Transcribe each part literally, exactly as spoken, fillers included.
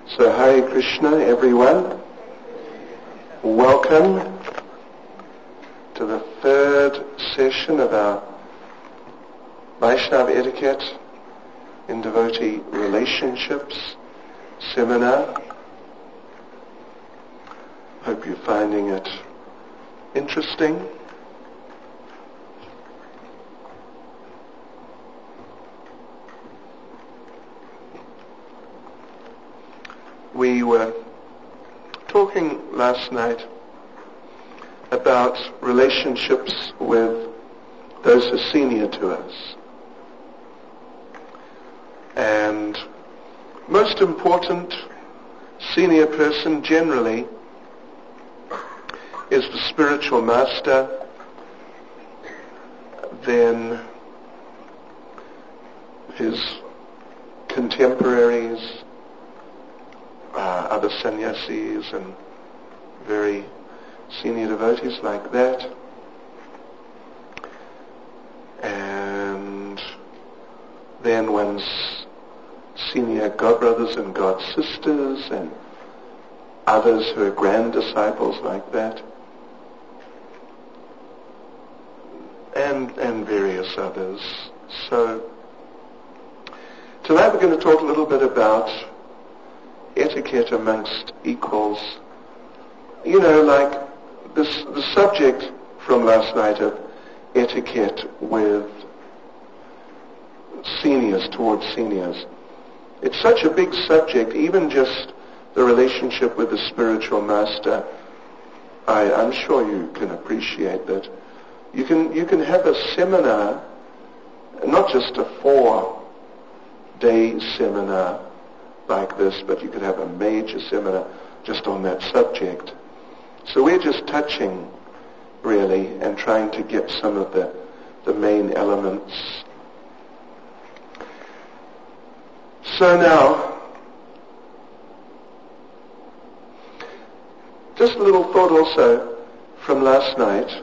So Hare Krishna, everyone. Welcome to the third session of our Vaishnava Etiquette in Devotee Relationships seminar. Hope you're finding it interesting. We were talking last night about relationships with those who are senior to us. And most important, senior person generally is the spiritual master, then his contemporaries, Uh, other sannyasis and very senior devotees like that. And then one's senior godbrothers and godsisters and others who are grand disciples like that. And, and various others. So tonight we're going to talk a little bit about etiquette amongst equals. You know, like this, the subject from last night of etiquette with seniors, towards seniors. It's such a big subject, even just the relationship with the spiritual master. I, I'm sure you can appreciate that. You can, you can have a seminar, not just a four-day seminar like this, but you could have a major seminar just on that subject. So we're just touching, really, and trying to get some of the, the main elements. So now, just a little thought also from last night.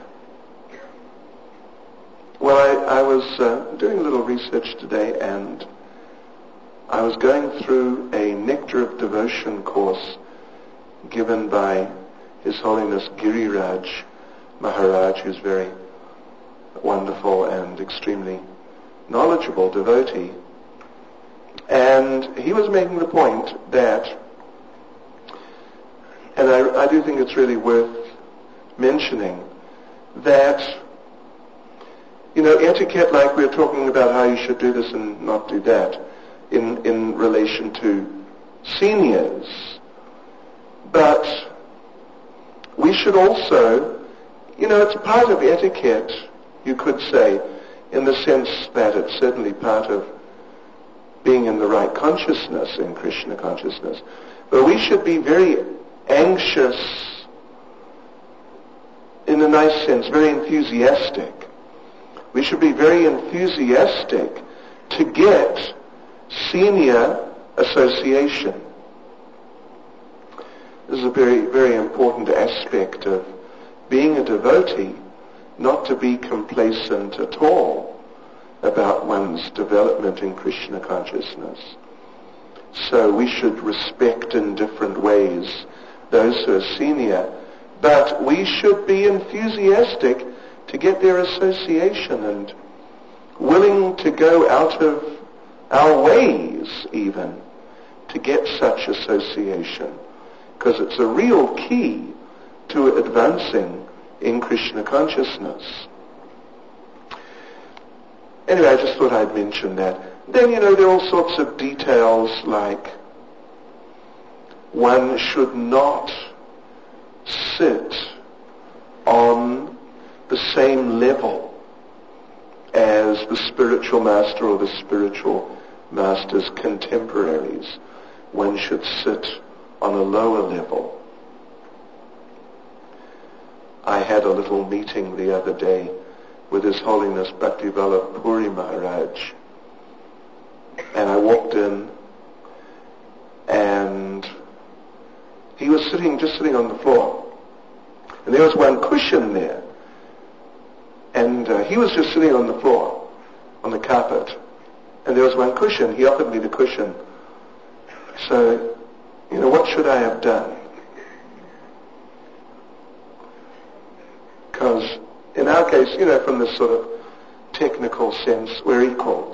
Well, I, I was uh, doing a little research today, and I was going through a Nectar of Devotion course given by His Holiness Giriraj Maharaj, who's very wonderful and extremely knowledgeable devotee. And he was making the point that, and I, I do think it's really worth mentioning, that, you know, etiquette, like we're talking about how you should do this and not do that, in, in relation to seniors. But we should also, you know, it's part of etiquette, you could say, in the sense that it's certainly part of being in the right consciousness, in Krishna consciousness. But we should be very anxious, in a nice sense, very enthusiastic. We should be very enthusiastic to get senior association. This is a very, very important aspect of being a devotee, not to be complacent at all about one's development in Krishna consciousness. So we should respect in different ways those who are senior, but we should be enthusiastic to get their association and willing to go out of our ways even to get such association, because it's a real key to advancing in Krishna consciousness. Anyway, I just thought I'd mention that. Then, you know, there are all sorts of details, like one should not sit on the same level as the spiritual master or the spiritual master's contemporaries. One should sit on a lower level. I had a little meeting the other day with His Holiness Bhaktivallabh Puri Maharaj, and I walked in, and he was sitting, just sitting on the floor, and there was one cushion there, and uh, he was just sitting on the floor, on the carpet, and there was one cushion. He offered me the cushion. So, you what should I have done? Because in our case, you know, from this sort of technical sense, we're equals.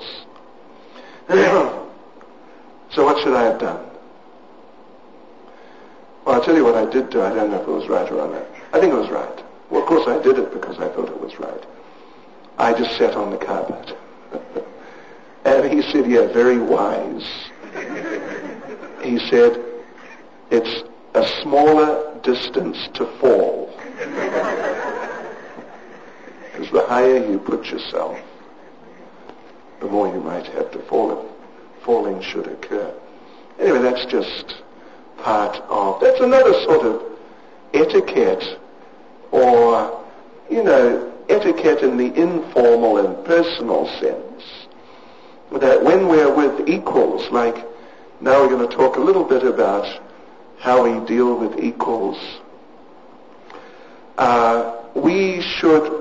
So what should I have done? Well, I'll tell you what I did do. I don't know if it was right or wrong. I think it was right. Well, of course I did it because I thought it was right. I just sat on the carpet. And he said, yeah, very wise. He said, it's a smaller distance to fall. Because the higher you put yourself, the more you might have to fall if falling should occur. Anyway, that's just part of, that's another sort of etiquette, or, you know, etiquette in the informal and personal sense. That when we're with equals, like now we're going to talk a little bit about how we deal with equals, uh, we should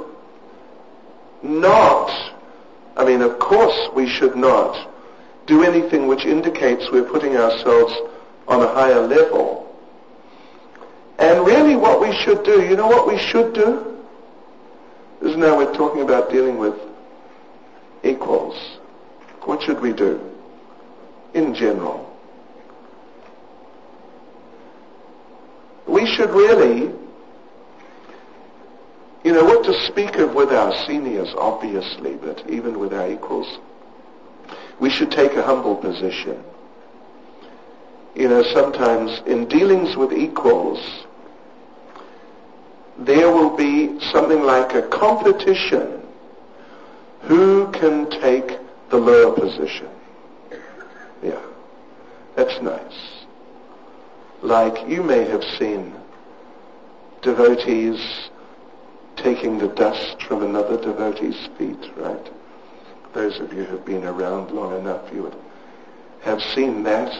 not, I mean, of course we should not do anything which indicates we're putting ourselves on a higher level. And really what we should do, you know what we should do? This is now we're talking about dealing with equals. What should we do in general? We should really, you know, what to speak of with our seniors, obviously, but even with our equals, we should take a humble position. You know, sometimes in dealings with equals, there will be something like a competition. Who can take the lower position? Yeah, that's nice. Like you may have seen devotees taking the dust from another devotee's feet, right? Those of you who have been around long enough, you would have seen that.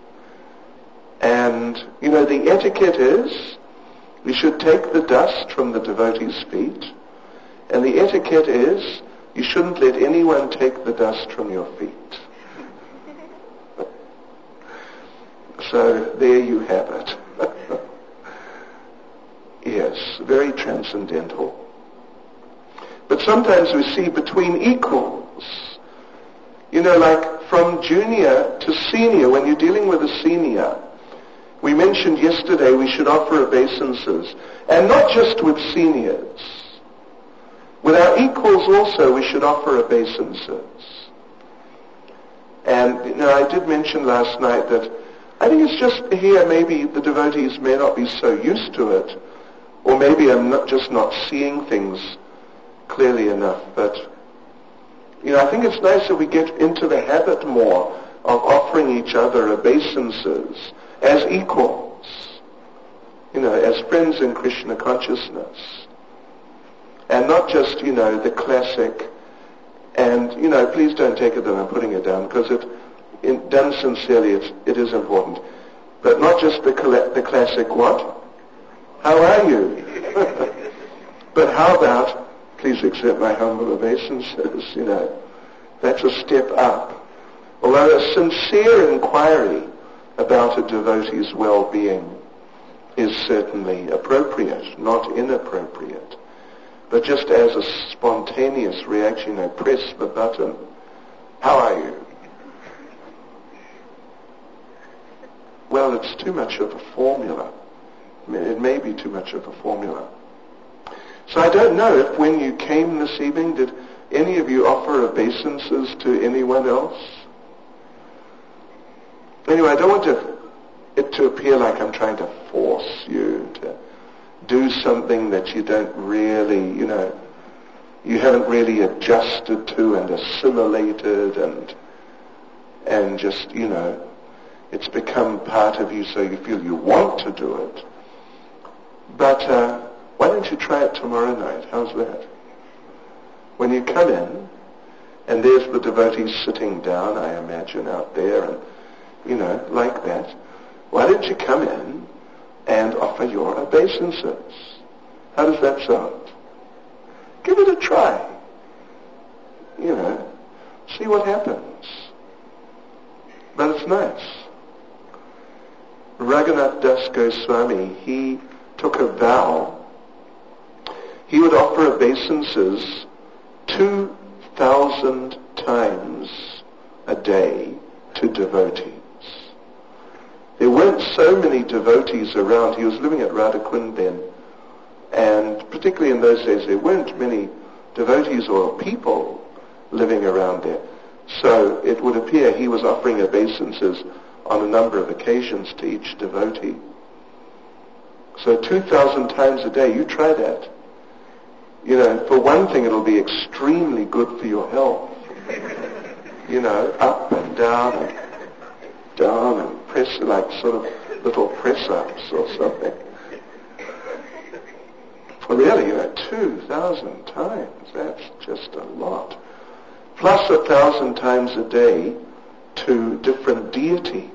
And, you know, the etiquette is we should take the dust from the devotee's feet, and the etiquette is you shouldn't let anyone take the dust from your feet. So there you have it. Yes, very transcendental. But sometimes we see between equals, you know, like from junior to senior, when you're dealing with a senior, we mentioned yesterday we should offer obeisances, and not just with seniors. With our equals also we should offer obeisances. And, you know, I did mention last night that I think it's just here maybe the devotees may not be so used to it, or maybe I'm not just not seeing things clearly enough, but, you know, I think it's nice that we get into the habit more of offering each other obeisances as equals, you know, as friends in Krishna consciousness. And not just, you know, the classic, and, you know, please don't take it that I'm putting it down, because it, in, done sincerely, it's, it is important. But not just the, the classic what? How are you? But how about, please accept my humble obeisances, you know. That's a step up. Although a sincere inquiry about a devotee's well-being is certainly appropriate, not inappropriate. But just as a spontaneous reaction, I press the button. How are you? Well, it's too much of a formula. I mean, it may be too much of a formula. So I don't know if when you came this evening, did any of you offer obeisances to anyone else? Anyway, I don't want to, it to appear like I'm trying to force you to do something that you don't really, you know, you haven't really adjusted to and assimilated and and just, you know, it's become part of you so you feel you want to do it. But uh, why don't you try it tomorrow night? How's that? When you come in, and there's the devotees sitting down, I imagine, out there, and, you know, like that. Why don't you come in and offer your obeisances? How does that sound? Give it a try. You know, see what happens. But it's nice. Raghunath Das Goswami, he took a vow. He would offer obeisances two thousand times a day to devotees. There weren't so many devotees around. He was living at Radhakund then, and particularly in those days there weren't many devotees or people living around there. So it would appear he was offering obeisances on a number of occasions to each devotee. So two thousand times a day, you try that. You know, for one thing, it'll be extremely good for your health. You know, up and down and down and press, like sort of little press-ups or something. Really, you know, two thousand times, that's just a lot. Plus a thousand times a day to different deities.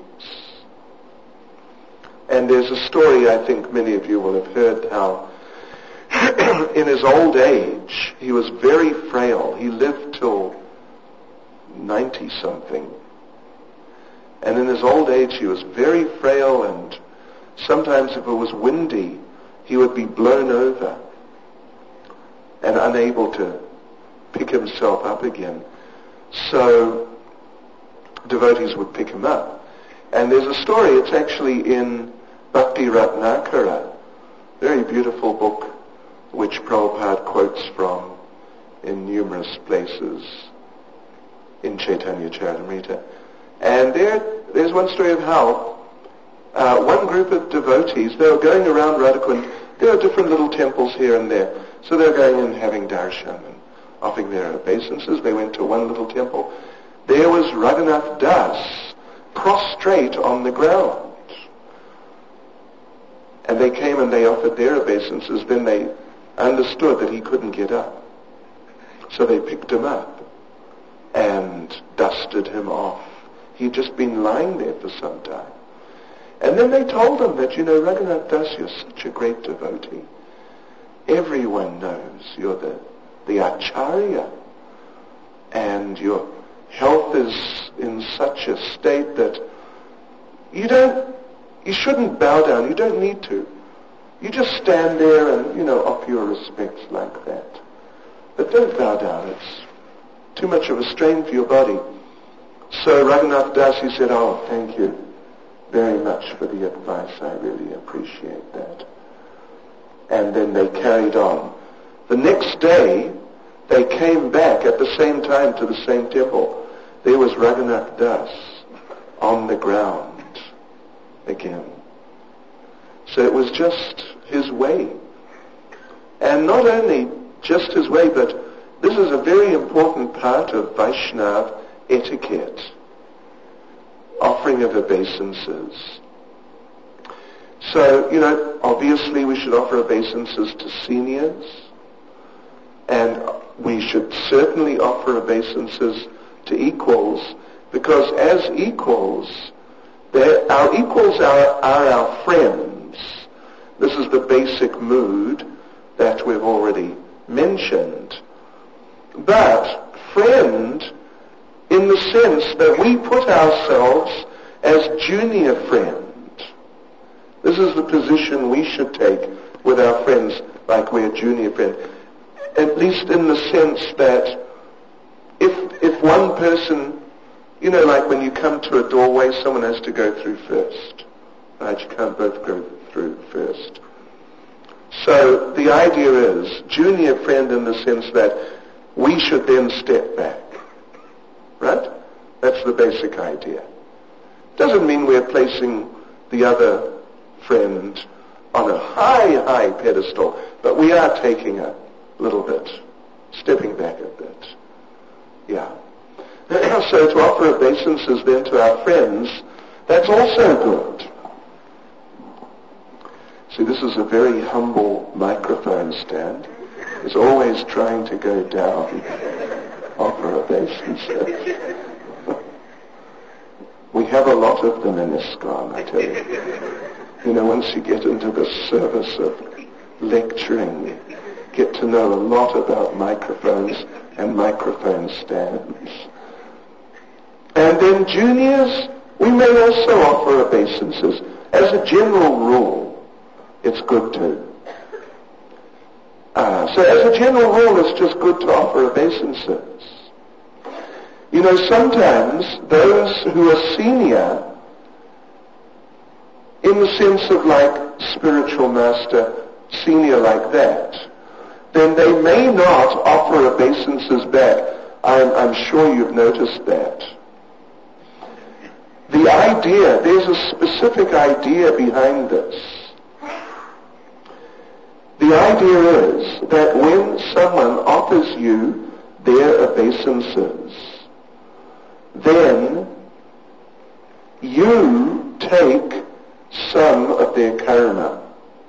And there's a story I think many of you will have heard how in his old age, he was very frail. He lived till ninety-something. And in his old age, he was very frail, and sometimes if it was windy, he would be blown over and unable to pick himself up again. So devotees would pick him up. And there's a story, it's actually in Bhakti Ratnakara, very beautiful book which Prabhupada quotes from in numerous places in Chaitanya Charitamrita. And there, there's one story of how uh, one group of devotees, they were going around Radhakund. There are different little temples here and there. So they were going and having darshan and offering their obeisances. They went to one little temple. There was Raghunath Das prostrate on the ground. And they came and they offered their obeisances. Then they understood that he couldn't get up. So they picked him up and dusted him off. He'd just been lying there for some time. And then they told him that, you know, Raghunath Das, you're such a great devotee. Everyone knows you're the, the Acharya. And your health is in such a state that you don't, you shouldn't bow down. You don't need to. You just stand there and, you know, offer your respects like that. But don't bow down. It's too much of a strain for your body. So Raghunath Das, he said, oh, thank you very much for the advice. I really appreciate that. And then they carried on. The next day, they came back at the same time to the same temple. There was Raghunath Das on the ground again. So it was just his way. And not only just his way, but this is a very important part of Vaishnava etiquette, offering of obeisances. So, you know, obviously we should offer obeisances to seniors, and we should certainly offer obeisances to equals, because as equals, our equals are, are our friends. This is the basic mood that we've already mentioned. But friend, in the sense that we put ourselves as junior friend. This is the position we should take with our friends, like we're junior friend. At least in the sense that if if one person, you know, like when you come to a doorway, someone has to go through first. Right? You can't both go through first. So the idea is junior friend in the sense that we should then step back. Right? That's the basic idea. Doesn't mean we're placing the other friend on a high, high pedestal, but we are taking a little bit, stepping back a bit. Yeah. So to offer obeisances then to our friends, that's also good. See, this is a very humble microphone stand. It's always trying to go down. Offer obeisances. We have a lot of them in ISKCON, I tell you. You know, once you get into the service of lecturing, you get to know a lot about microphones and microphone stands. And then juniors, we may also offer obeisances As a general rule, it's good to. Uh, so as a general rule, it's just good to offer obeisances. You know, sometimes those who are senior, in the sense of like spiritual master, senior like that, then they may not offer obeisances back. I'm, I'm sure you've noticed that. The idea, there's a specific idea behind this. The idea is that when someone offers you their obeisances, then you take some of their karma.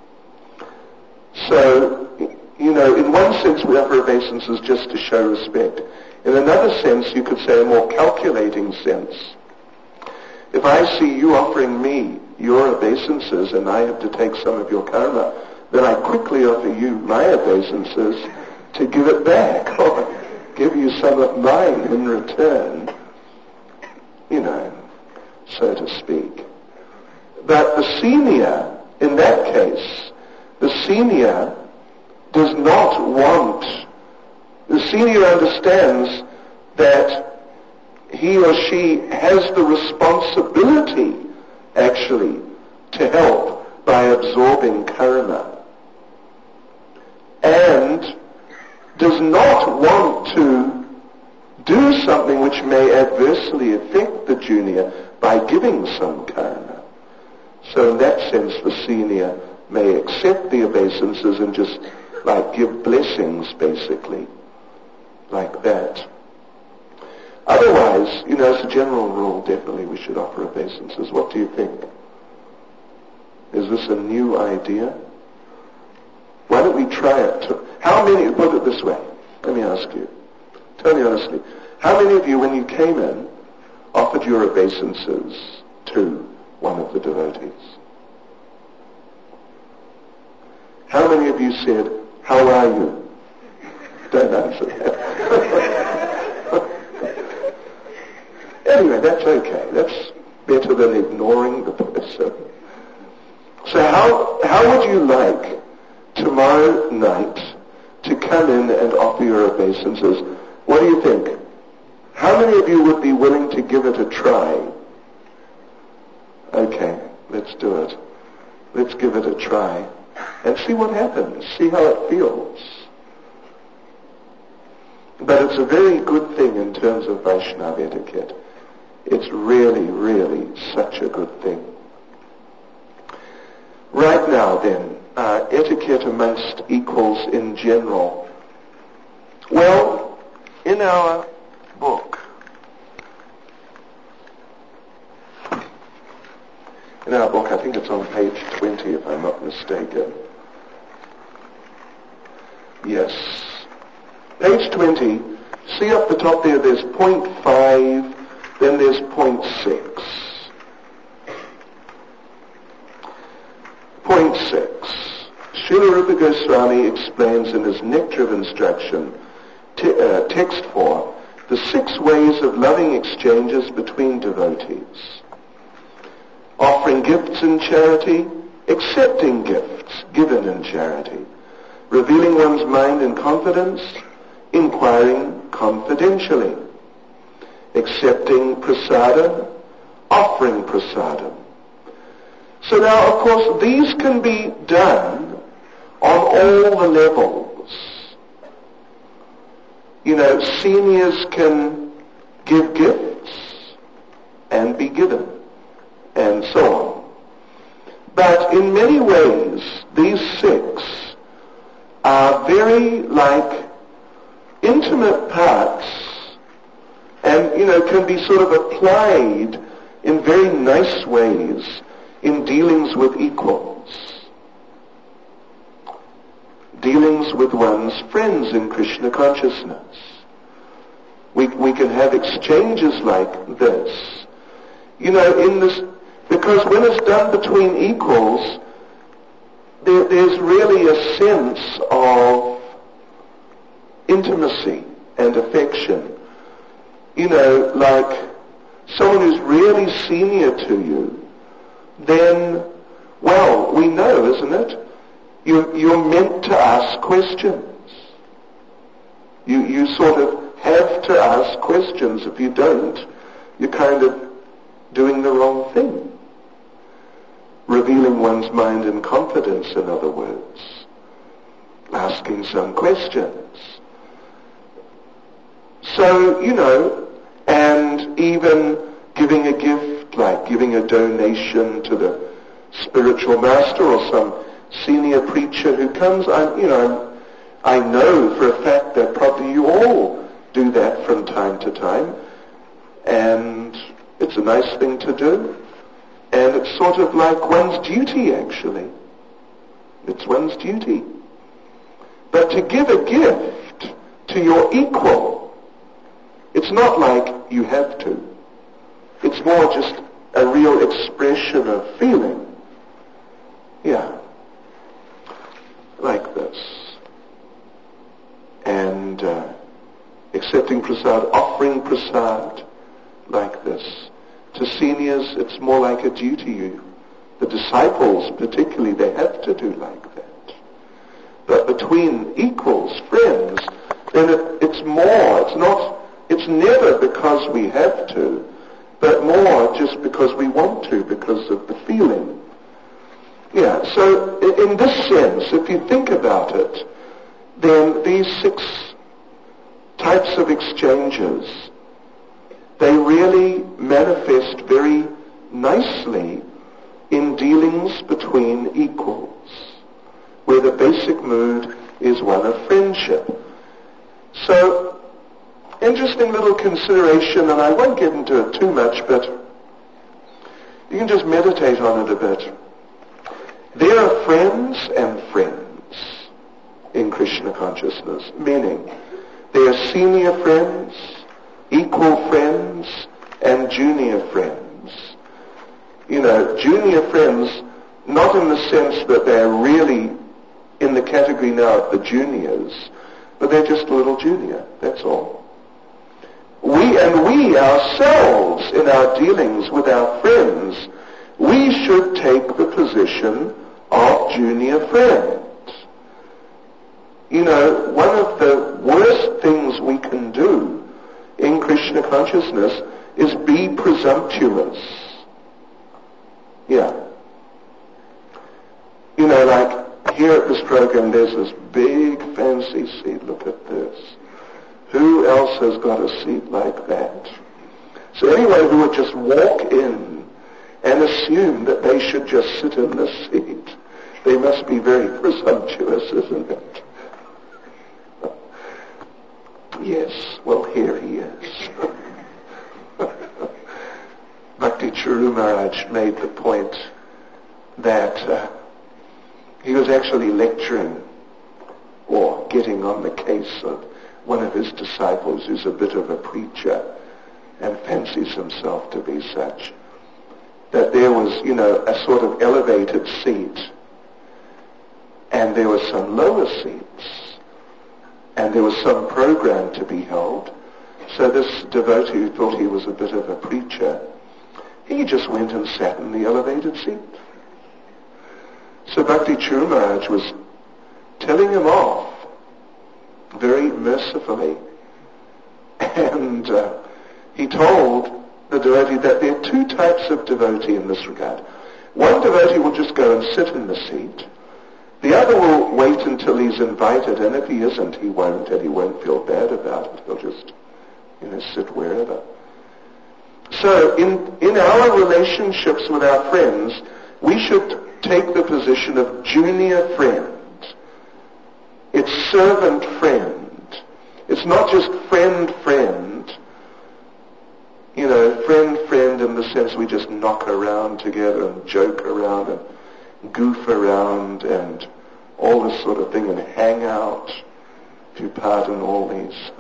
So, you know, in one sense we offer obeisances just to show respect. In another sense, you could say a more calculating sense. If I see you offering me your obeisances and I have to take some of your karma, then I quickly offer you my obeisances to give it back, or give you some of mine in return, you know, so to speak. But the senior, in that case, the senior does not want, the senior understands that he or she has the responsibility, actually, to help by absorbing karma. And does not want to do something which may adversely affect the junior by giving some karma. So in that sense, the senior may accept the obeisances and just like give blessings, basically, like that. Otherwise, you know, as a general rule, definitely we should offer obeisances. What do you think? Is this a new idea? Why don't we try it? To, how many, put it this way, let me ask you, tell me honestly, how many of you, when you came in, offered your obeisances to one of the devotees? How many of you said, how are you? Don't answer that. Anyway, that's okay. That's better than ignoring the person. So how, how would you like tomorrow night to come in and offer your obeisances? What do you think? How many of you would be willing to give it a try? Okay, let's do it. Let's give it a try and see what happens. See how it feels. But it's a very good thing in terms of Vaishnava etiquette. It's really, really such a good thing. Right now then, uh, etiquette amongst equals in general. Well, in our book, in our book, I think it's on page twenty if I'm not mistaken. Yes. Page twenty, see up the top there, there's point five, then there's point six. Point six. Srila Rupa Goswami explains in his Nectar of Instruction, te- uh, text four, the six ways of loving exchanges between devotees. Offering gifts in charity, accepting gifts given in charity, revealing one's mind in confidence, inquiring confidentially, accepting prasadam, offering prasadam. So now, of course, these can be done on all the levels. You know, seniors can give gifts and be given, and so on. But in many ways, these six are very like intimate parts, and, you know, can be sort of applied in very nice ways in dealings with equals. Dealings with one's friends in Krishna consciousness. We, we can have exchanges like this. You know, in this, because when it's done between equals, there, there's really a sense of intimacy and affection. You know, like someone who's really senior to you then, well, we know, isn't it? You, you're meant to ask questions. You, you sort of have to ask questions. If you don't, you're kind of doing the wrong thing. Revealing one's mind in confidence, in other words. Asking some questions. So, you know, and even giving a gift, like giving a donation to the spiritual master or some senior preacher who comes, I'm, you know, I know for a fact that probably you all do that from time to time, and it's a nice thing to do, and it's sort of like one's duty, actually. It's one's duty. But to give a gift to your equal, it's not like you have to. It's more just a real expression of feeling. Yeah. Like this. And uh, accepting prasad, offering prasad, like this. To seniors, it's more like a duty. You, the disciples particularly, they have to do like that. But between equals, friends, then it, it's more. It's not, it's never because we have to, but more just because we want to, because of the feeling. Yeah, so in this sense, if you think about it, then these six types of exchanges, they really manifest very nicely in dealings between equals, where the basic mood is one of friendship. So, interesting little consideration, and I won't get into it too much, but you can just meditate on it a bit. There are friends and friends in Krishna consciousness, meaning there are senior friends, equal friends, and junior friends. You know, junior friends, not in the sense that they're really in the category now of the juniors, but they're just a little junior, that's all. We, and we ourselves, in our dealings with our friends, we should take the position of junior friend. You know, one of the worst things we can do in Krishna consciousness is be presumptuous. Yeah. You know, like here at this program there's this big fancy seat. Look at this. Who else has got a seat like that? So anyone who would just walk in and assume that they should just sit in this seat, they must be very presumptuous, isn't it? Yes, well, here he is. Bhakti Charu Maharaj made the point that uh, he was actually lecturing or getting on the case of one of his disciples who's a bit of a preacher and fancies himself to be such, that there was, you know, a sort of elevated seat and there were some lower seats and there was some program to be held. So this devotee who thought he was a bit of a preacher, he just went and sat in the elevated seat. So Bhakti Charu Maharaj was telling him off very mercifully. And uh, he told the devotee that there are two types of devotee in this regard. One devotee will just go and sit in the seat. The other will wait until he's invited, and if he isn't, he won't, and he won't feel bad about it. He'll just, you know, sit wherever. So in, in our relationships with our friends, we should take the position of junior friend. It's servant friend. It's not just friend friend. You know, friend friend in the sense we just knock around together and joke around and goof around and all this sort of thing and hang out, if you pardon all these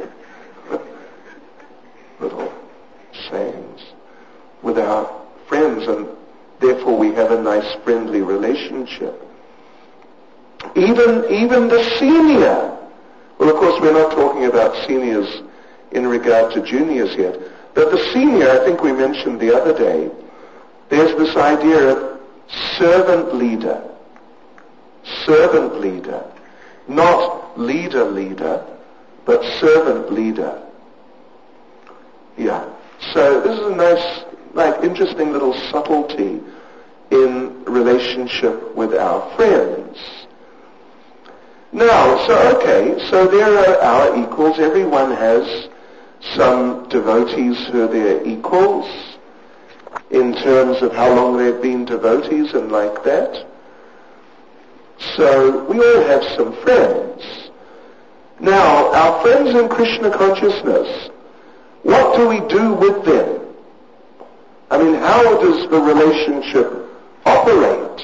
little sayings, with our friends, and therefore we have a nice friendly relationship. Even, even the senior, well of course we're not talking about seniors in regard to juniors yet, but the senior, I think we mentioned the other day, there's this idea of servant leader. Servant leader. Not leader leader, but servant leader. Yeah. So this is a nice, like, interesting little subtlety in relationship with our friends. Now, so okay, so there are our equals. Everyone has some devotees who are their equals in terms of how long they've been devotees and like that. So we all have some friends. Now, our friends in Krishna consciousness, what do we do with them? I mean, how does the relationship operate?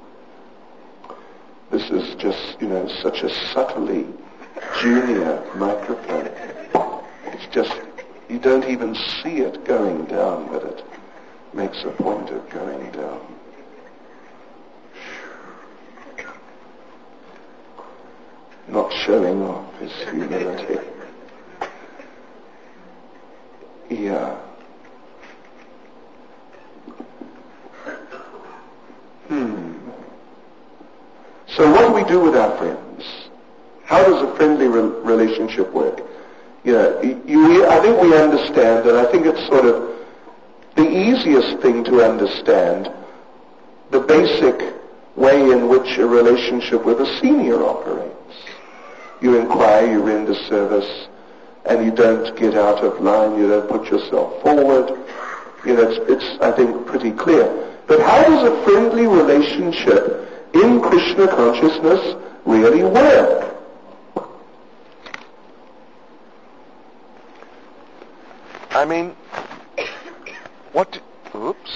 This is just, you know, such a subtly junior microphone. It's just, you don't even see it going down, but it makes a point of going down. Not showing off his humility. Yeah. Hmm. So what do we do with our friends? How does a friendly re- relationship work? You know, you, I think we understand, and I think it's sort of the easiest thing to understand, the basic way in which a relationship with a senior operates. You inquire, you render service, and you don't get out of line, you don't put yourself forward. You know, it's, it's I think, pretty clear. But how does a friendly relationship in Krishna consciousness really work? I mean, what, oops.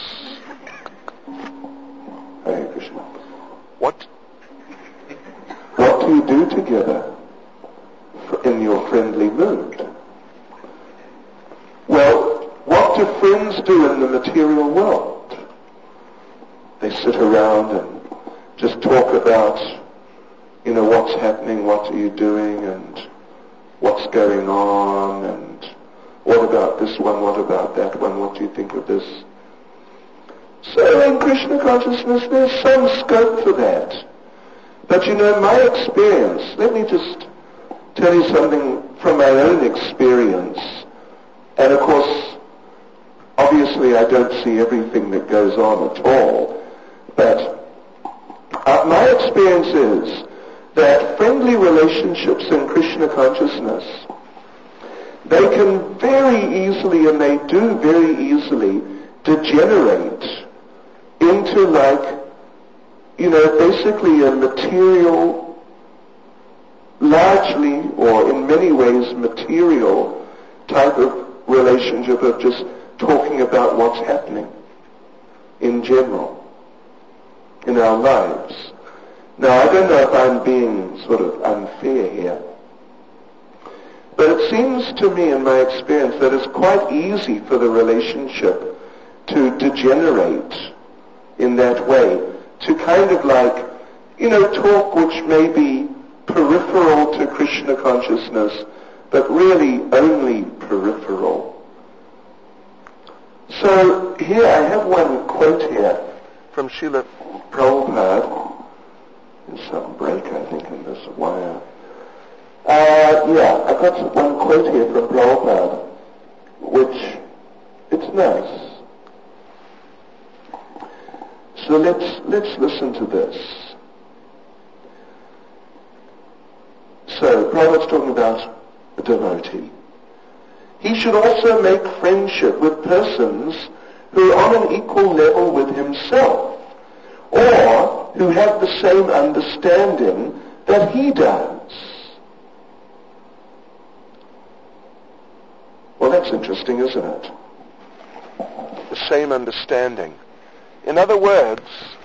Hare Krishna. What, what do you do together in your friendly mood? Well, what do friends do in the material world? They sit around and just talk about, you know, what's happening, what are you doing, and what's going on, and what about this one, what about that one, what do you think of this? So in Krishna consciousness there's some scope for that. But you know, my experience, let me just tell you something from my own experience, and of course, obviously I don't see everything that goes on at all, but uh, my experience is that friendly relationships in Krishna consciousness, they can very easily, and they do very easily, degenerate into, like, you know, basically a material, largely, or in many ways material type of relationship of just talking about what's happening in general in our lives. Now, I don't know if I'm being sort of unfair here, but it seems to me in my experience that it's quite easy for the relationship to degenerate in that way, to kind of like, you know, talk which may be peripheral to Krishna consciousness, but really only peripheral. So here I have one quote here from Srila Prabhupada. There's some break, I think, in this wire. Uh, yeah, I've got one quote here from Prabhupada, which, it's nice. So let's, let's listen to this. So, Prabhupada's talking about a devotee. He should also make friendship with persons who are on an equal level with himself, or who have the same understanding that he does. Well, that's interesting, isn't it? The same understanding. In other words,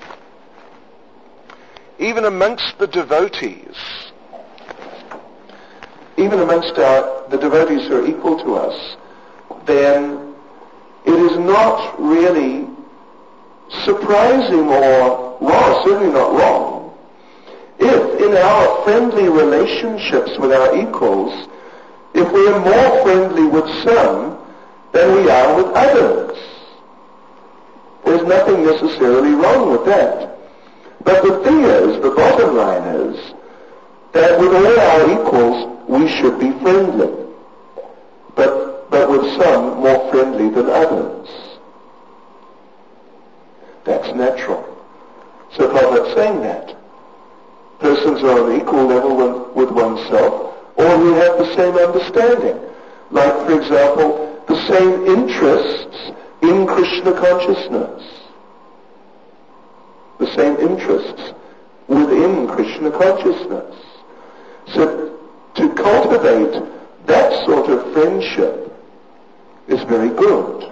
even amongst the devotees, even amongst our, the devotees who are equal to us, then it is not really surprising or wrong, certainly not wrong, if in our friendly relationships with our equals, if we are more friendly with some than we are with others. There's nothing necessarily wrong with that. But the thing is, the bottom line is, that with all our equals, we should be friendly. But, but with some more friendly than others. That's natural. So Prabhupada's saying that. Persons are on equal level with, with oneself, or who have the same understanding. Like, for example, the same interests in Krishna consciousness. The same interests within Krishna consciousness. So to cultivate that sort of friendship is very good.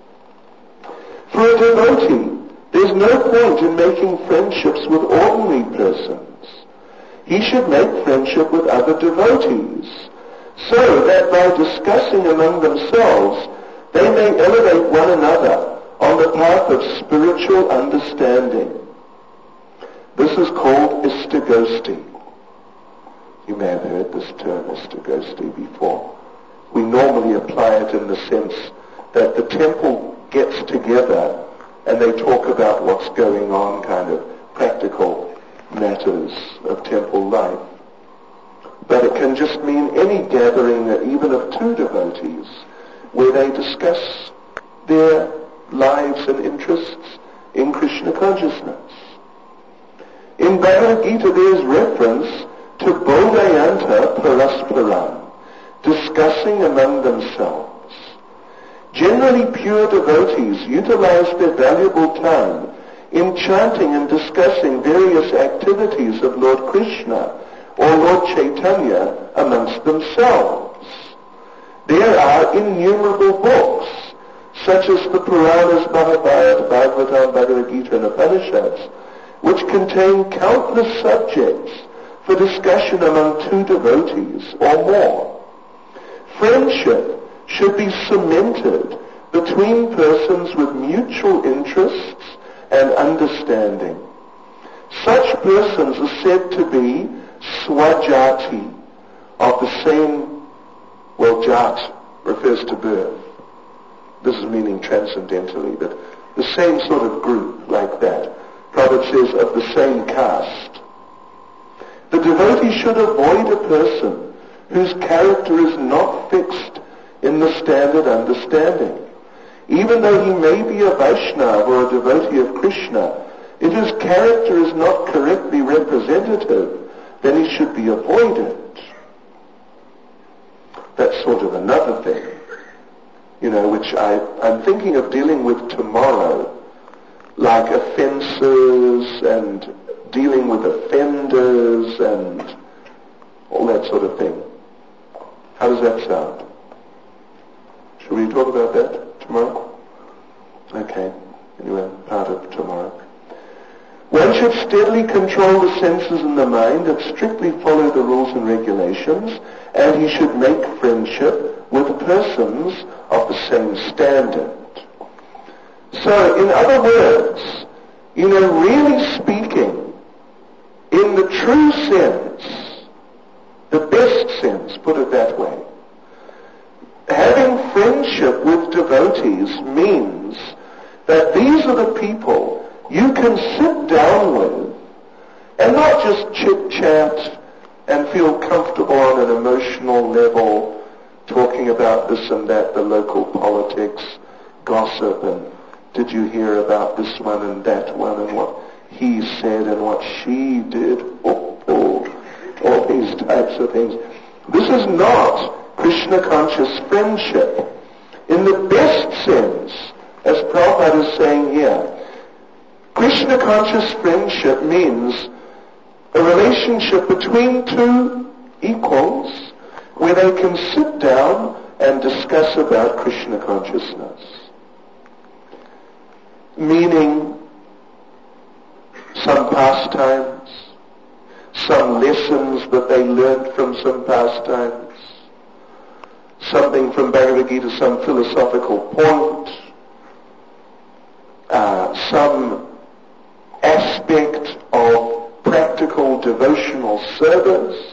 For a devotee, there's no point in making friendships with ordinary persons. He should make friendship with other devotees, so that by discussing among themselves, they may elevate one another on the path of spiritual understanding. This is called istagosti. You may have heard this term istagosti before. We normally apply it in the sense that the temple gets together and they talk about what's going on, kind of practical matters of temple life. But it can just mean any gathering, even of two devotees, where they discuss their lives and interests in Krishna consciousness. In Bhagavad Gita there is reference to Bodhayanta Parasparam, discussing among themselves. Generally pure devotees utilize their valuable time in chanting and discussing various activities of Lord Krishna or Lord Chaitanya amongst themselves. There are innumerable books, such as the Puranas, Mahabharata, Bhagavatam, Bhagavad Gita, and Upanishads, which contain countless subjects for discussion among two devotees or more. Friendship should be cemented between persons with mutual interests and understanding. Such persons are said to be swajati, of the same, well, jat refers to birth. This is meaning transcendentally, but the same sort of group like that. Prabhupada says of the same caste. The devotee should avoid a person whose character is not fixed in the standard understanding. Even though he may be a Vaishnava or a devotee of Krishna, if his character is not correctly representative, then he should be avoided. That's sort of another thing, you know, which I, I'm thinking of dealing with tomorrow, like offences and dealing with offenders and all that sort of thing. How does that sound? Shall we talk about that tomorrow? Okay, anyway, part of tomorrow. One should steadily control the senses and the mind and strictly follow the rules and regulations, and he should make friendship with persons of the same standard. So, in other words, you know, really speaking, in the true sense, the best sense, put it that way, having friendship with devotees means that these are the people you can sit down with and not just chit-chat and feel comfortable on an emotional level, talking about this and that, the local politics, gossip, and did you hear about this one and that one and what he said and what she did, oh, oh, all these types of things. This is not Krishna conscious friendship. In the best sense, as Prabhupada is saying here, Krishna conscious friendship means a relationship between two equals where they can sit down and discuss about Krishna consciousness. Meaning some pastimes, some lessons that they learned from some pastimes, something from Bhagavad Gita, some philosophical point, uh, some aspect of practical devotional service,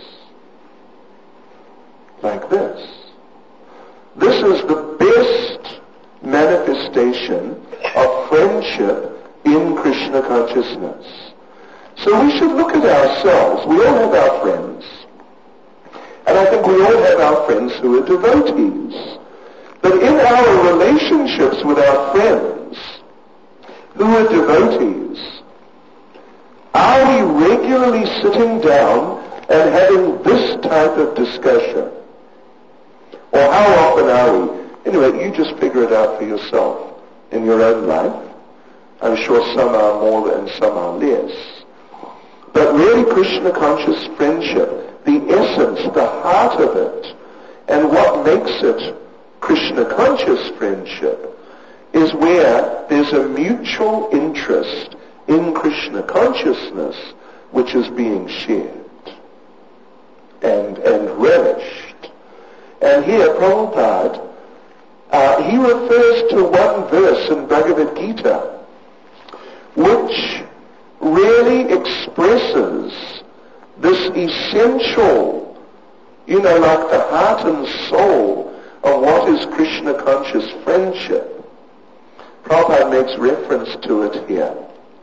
like this. This is the best manifestation of friendship friendship in Krishna consciousness. So we should look at ourselves. We all have our friends. And I think we all have our friends who are devotees. But in our relationships with our friends who are devotees, are we regularly sitting down and having this type of discussion? Or how often are we? Anyway, you just figure it out for yourself in your own life. I'm sure some are more and some are less. But really Krishna conscious friendship, the essence, the heart of it, and what makes it Krishna conscious friendship is where there's a mutual interest in Krishna consciousness which is being shared and, and relished. And here Prabhupada, uh, he refers to one verse in Bhagavad Gita which really expresses this essential, you know, like the heart and soul of what is Krishna conscious friendship. Prabhupada makes reference to it here.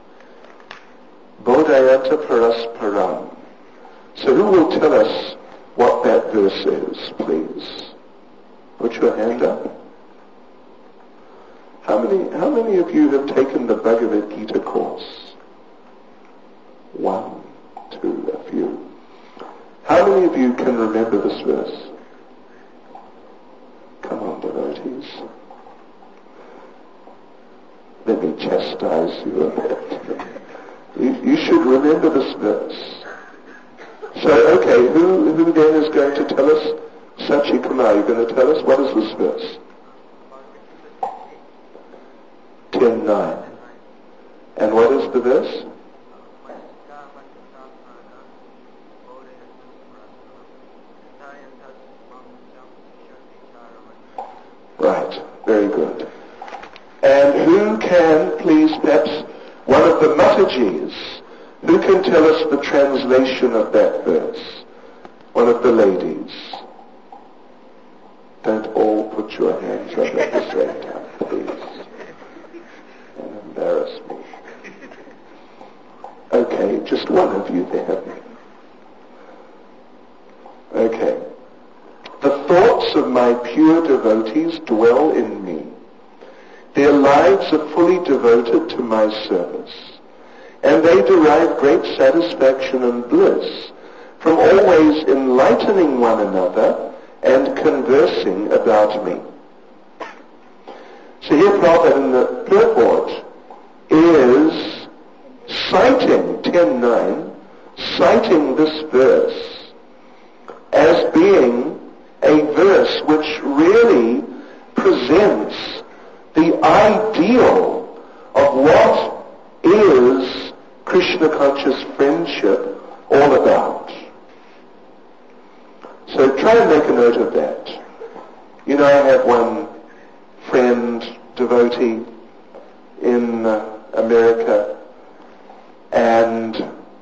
Bodhayanta Parasparam. So who will tell us what that verse is, please? Put your hand up. How many, how many of you have taken the Bhagavad Gita course? One, two, a few. How many of you can remember this verse? Come on, devotees. Let me chastise you a bit. You, you should remember this verse. So, okay, who, who then is going to tell us? Sachi Kumar, you're going to tell us? What is this verse? ten nine. And what is the verse? Right, very good. And who can, please, perhaps one of the Matajis, who can tell us the translation of that verse? One of the ladies. Don't all put your hands up at the same time, please. And embarrass me. Okay, just one of you there. Okay. The thoughts of my pure devotees dwell in me. Their lives are fully devoted to my service, and they derive great satisfaction and bliss from always enlightening one another and conversing about me. So here Prabhupada in the purport is citing ten nine, citing this verse as being a verse which really presents the ideal of what is Krishna conscious friendship all about. So try and make a note of that. You know, I have one friend, devotee in uh, America, and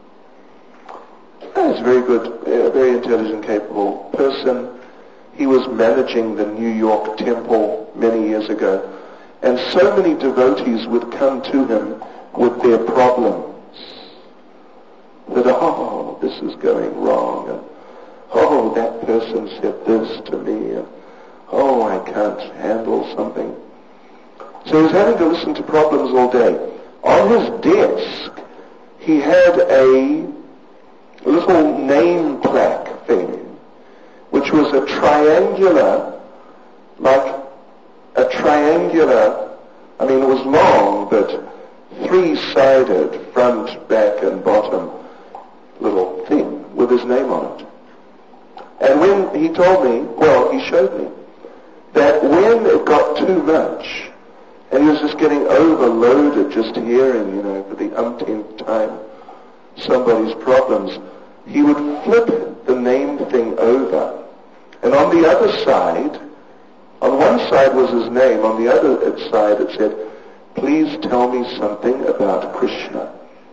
uh, he's a very good, uh, very intelligent, capable person. He was managing the New York temple many years ago, and so many devotees would come to him with their problems. That, oh, this is going wrong, and oh, that person said this to me, and oh, I can't handle something. So he was having to listen to problems all day. On his desk, he had a little name plaque thing, which was a triangular, like a triangular, I mean it was long, but three-sided, front, back, and bottom little thing with his name on it. And when he told me, well, he showed me, that when it got too much, and he was just getting overloaded just hearing, you know, for the umpteenth time, somebody's problems, he would flip the name thing over. And on the other side, on one side was his name, on the other side it said, please tell me something about Krishna.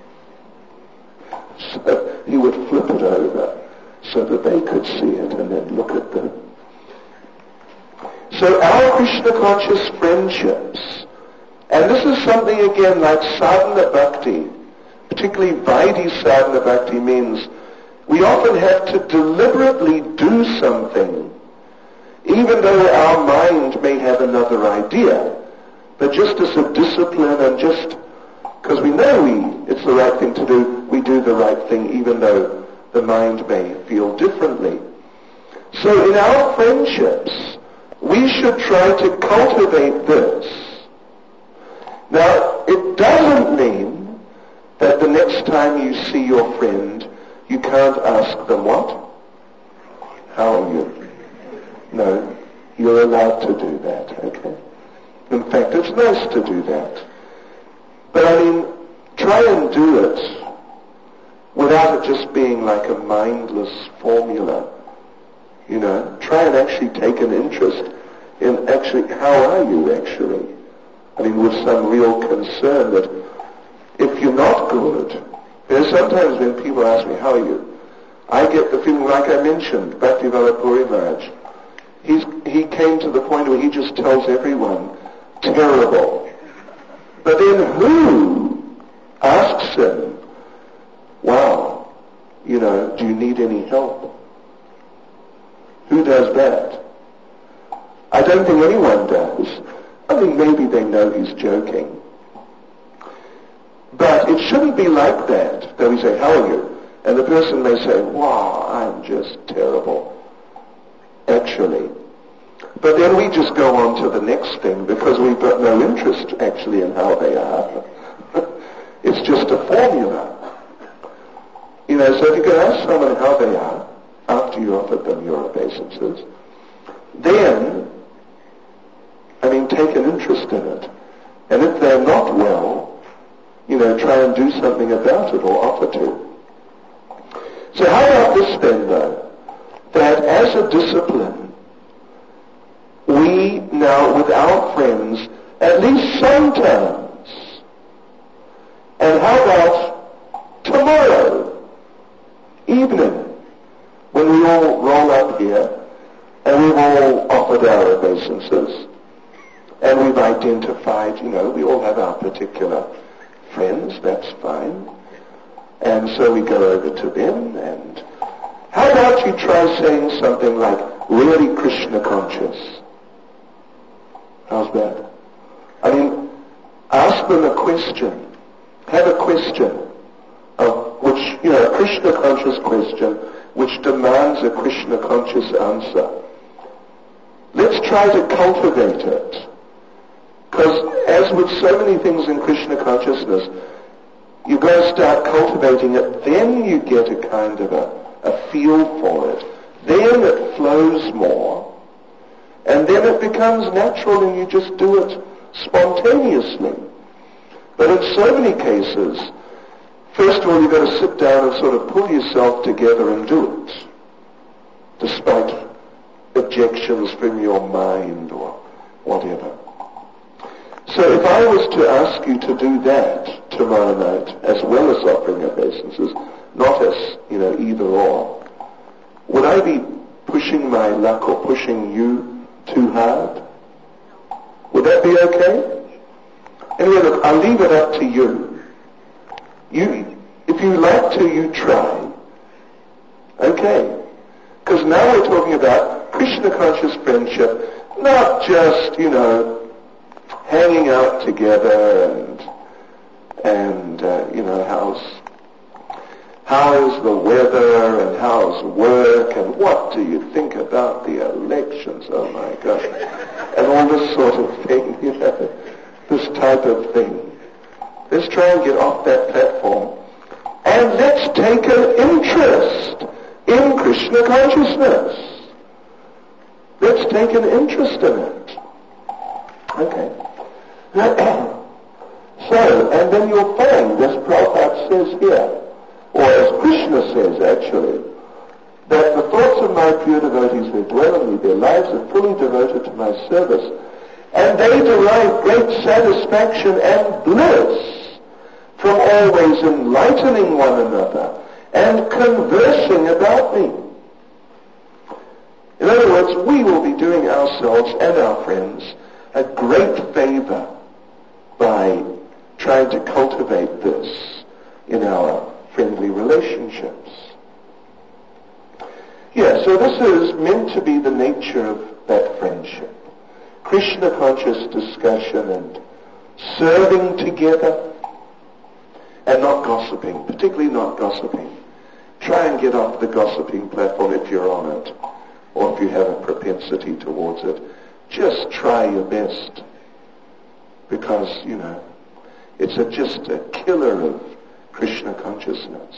So he would flip it over so that they could see it and then look at them. So our Krishna conscious friendships And this is something, again, like sadhana bhakti, particularly Vaidhi sadhana bhakti, means we often have to deliberately do something, even though our mind may have another idea. But just as a discipline, and just because we know we, it's the right thing to do, we do the right thing, even though the mind may feel differently. So in our friendships, we should try to cultivate this. Now, it doesn't mean that the next time you see your friend, you can't ask them what? How are you? No, you're allowed to do that, okay? In fact, it's nice to do that. But I mean, try and do it without it just being like a mindless formula. You know, try and actually take an interest in actually, how are you actually? I mean, with some real concern that if you're not good, there's sometimes when people ask me, how are you? I get the feeling, like I mentioned, Bhaktivedanta Puri Maharaj, he's, he came to the point where he just tells everyone, terrible. But then who asks him, wow, you know, do you need any help? Who does that? I don't think anyone does. I mean, maybe they know he's joking. But it shouldn't be like that, that we say, how are you? And the person may say, wow, I'm just terrible. Actually. But then we just go on to the next thing because we've got no interest actually in how they are. It's just a formula. You know, so if you can ask someone how they are, after you offered them your obeisances, then, I mean, take an interest in it. And if they're not well, you know, try and do something about it or offer to. So how about this then, though? That as a discipline, we now, with our friends, at least sometimes, and how about tomorrow evening, when we all roll up here, and we've all offered our obeisances, and we've identified, you know, we all have our particular friends, that's fine. And so we go over to them, and how about you try saying something like, really Krishna conscious? How's that? I mean, ask them a question. Have a question, of which, you know, a Krishna conscious question, which demands a Krishna conscious answer. Let's try to cultivate it. Because as with so many things in Krishna consciousness, you've got to start cultivating it, then you get a kind of a, a feel for it. Then it flows more, and then it becomes natural and you just do it spontaneously. But in so many cases, first of all, you've got to sit down and sort of pull yourself together and do it, despite objections from your mind or whatever. So if I was to ask you to do that tomorrow night, as well as offering obeisances, not as, you know, either or, would I be pushing my luck or pushing you too hard? Would that be okay? Anyway, look, I'll leave it up to you. You, if you like to, you try. Okay. Because now we're talking about Krishna conscious friendship, not just, you know, hanging out together and, and uh, you know, how's, how's the weather and how's work and what do you think about the elections, oh my God, and all this sort of thing, you know, this type of thing. Let's try and get off that platform and let's take an interest in Krishna consciousness. Let's take an interest in it. Okay. So, and then you'll find, as Prabhupada says here, or as Krishna says actually, that the thoughts of my pure devotees, they dwell in me, their lives are fully devoted to my service, and they derive great satisfaction and bliss from always enlightening one another and conversing about me. In other words, we will be doing ourselves and our friends a great favor by trying to cultivate this in our friendly relationships. Yeah, so this is meant to be the nature of that friendship. Krishna conscious discussion and serving together and not gossiping, particularly not gossiping. Try and get off the gossiping platform if you're on it, or if you have a propensity towards it. Just try your best, because, you know, it's a, just a killer of Krishna consciousness.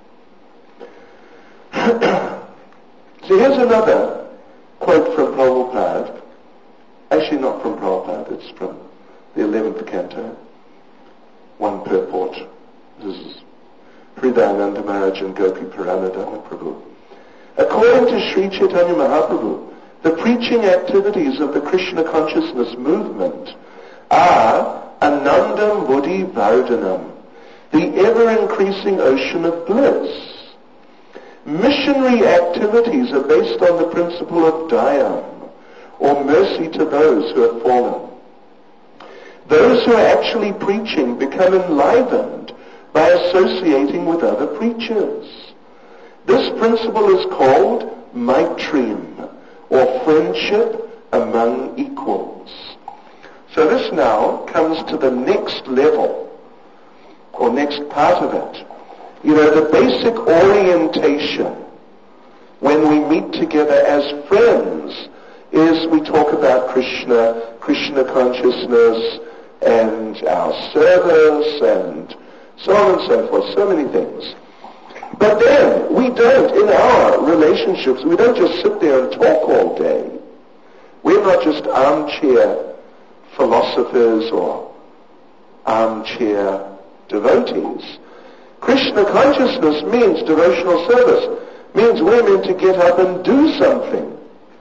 So here's another quote from Prabhupada. Actually not from Prabhupada, it's from the eleventh canto. One purport. This is Hridayananda Maharaj and Gopi Paranadhana Prabhu. According to Sri Chaitanya Mahaprabhu, the preaching activities of the Krishna consciousness movement are Anandam Buddhi Vardhanam, the ever-increasing ocean of bliss. Missionary activities are based on the principle of Dayam, or mercy to those who have fallen. Those who are actually preaching become enlivened by associating with other preachers. This principle is called Maitrim, or friendship among equals. So this now comes to the next level, or next part of it. You know, the basic orientation when we meet together as friends is we talk about Krishna, Krishna consciousness, and our service, and so on and so forth, so many things. But then, we don't, in our relationships, we don't just sit there and talk all day. We're not just armchair philosophers or armchair devotees. Krishna consciousness means devotional service, means we're meant to get up and do something.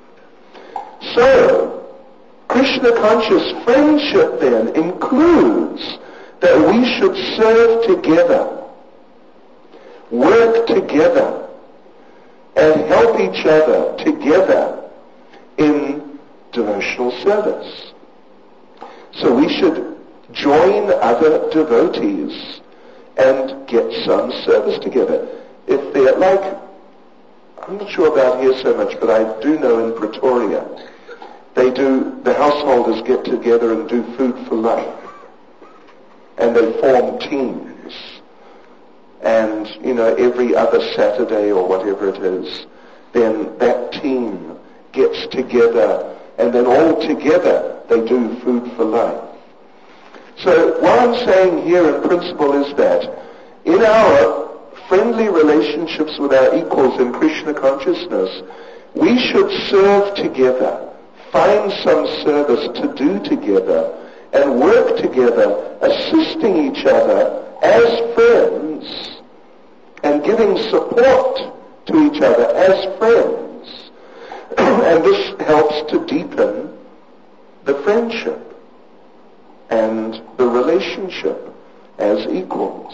So, Krishna conscious friendship then includes that we should serve together, work together, and help each other together in devotional service. So we should join other devotees and get some service together. If they're like, I'm not sure about here so much, but I do know in Pretoria, they do, the householders get together and do food for life. And they form teams. And, you know, every other Saturday or whatever it is, then that team gets together, and then all together they do food for life. So what I'm saying here in principle is that in our friendly relationships with our equals in Krishna consciousness, we should serve together, find some service to do together, and work together, assisting each other as friends and giving support to each other as friends. And this helps to deepen the friendship and the relationship as equals.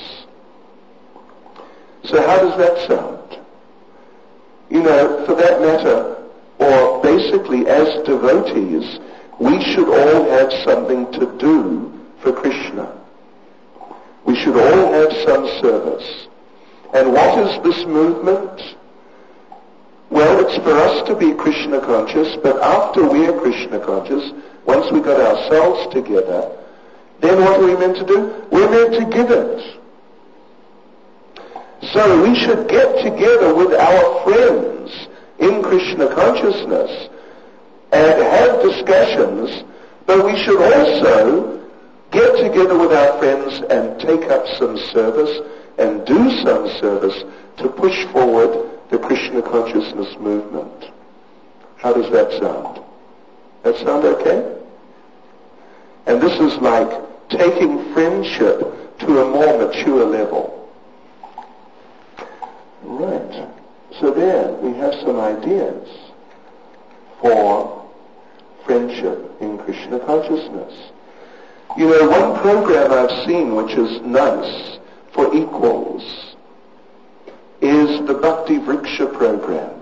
So how does that sound? You know, for that matter, or basically as devotees, we should all have something to do for Krishna. We should all have some service. And what is this movement? Well, it's for us to be Krishna conscious, but after we are Krishna conscious, once we got ourselves together, then what are we meant to do? We're meant to give it. So we should get together with our friends in Krishna consciousness and have discussions, but we should also get together with our friends and take up some service and do some service to push forward the Krishna consciousness movement. How does that sound? That sound okay? And this is like taking friendship to a more mature level. Right. So there we have some ideas for friendship in Krishna consciousness. You know, one program I've seen which is nice for equals is the Bhakti Vriksha program.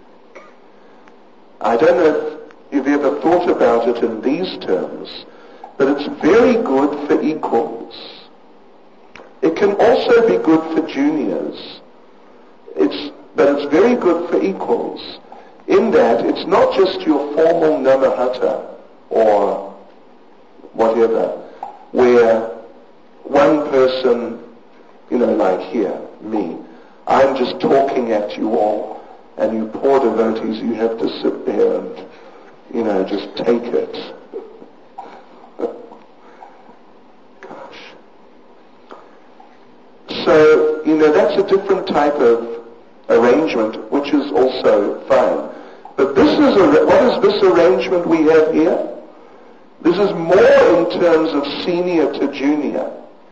I don't know if you've ever thought about it in these terms, but it's very good for equals. It can also be good for juniors. It's, but it's very good for equals, in that it's not just your formal Namahata or whatever, where one person, you know, like here, me, I'm just talking at you all, and you poor devotees, you have to sit there and, you know, just take it. Gosh. So, you know, that's a different type of arrangement, which is also fine. But this is a, what is this arrangement we have here? This is more in terms of senior to junior.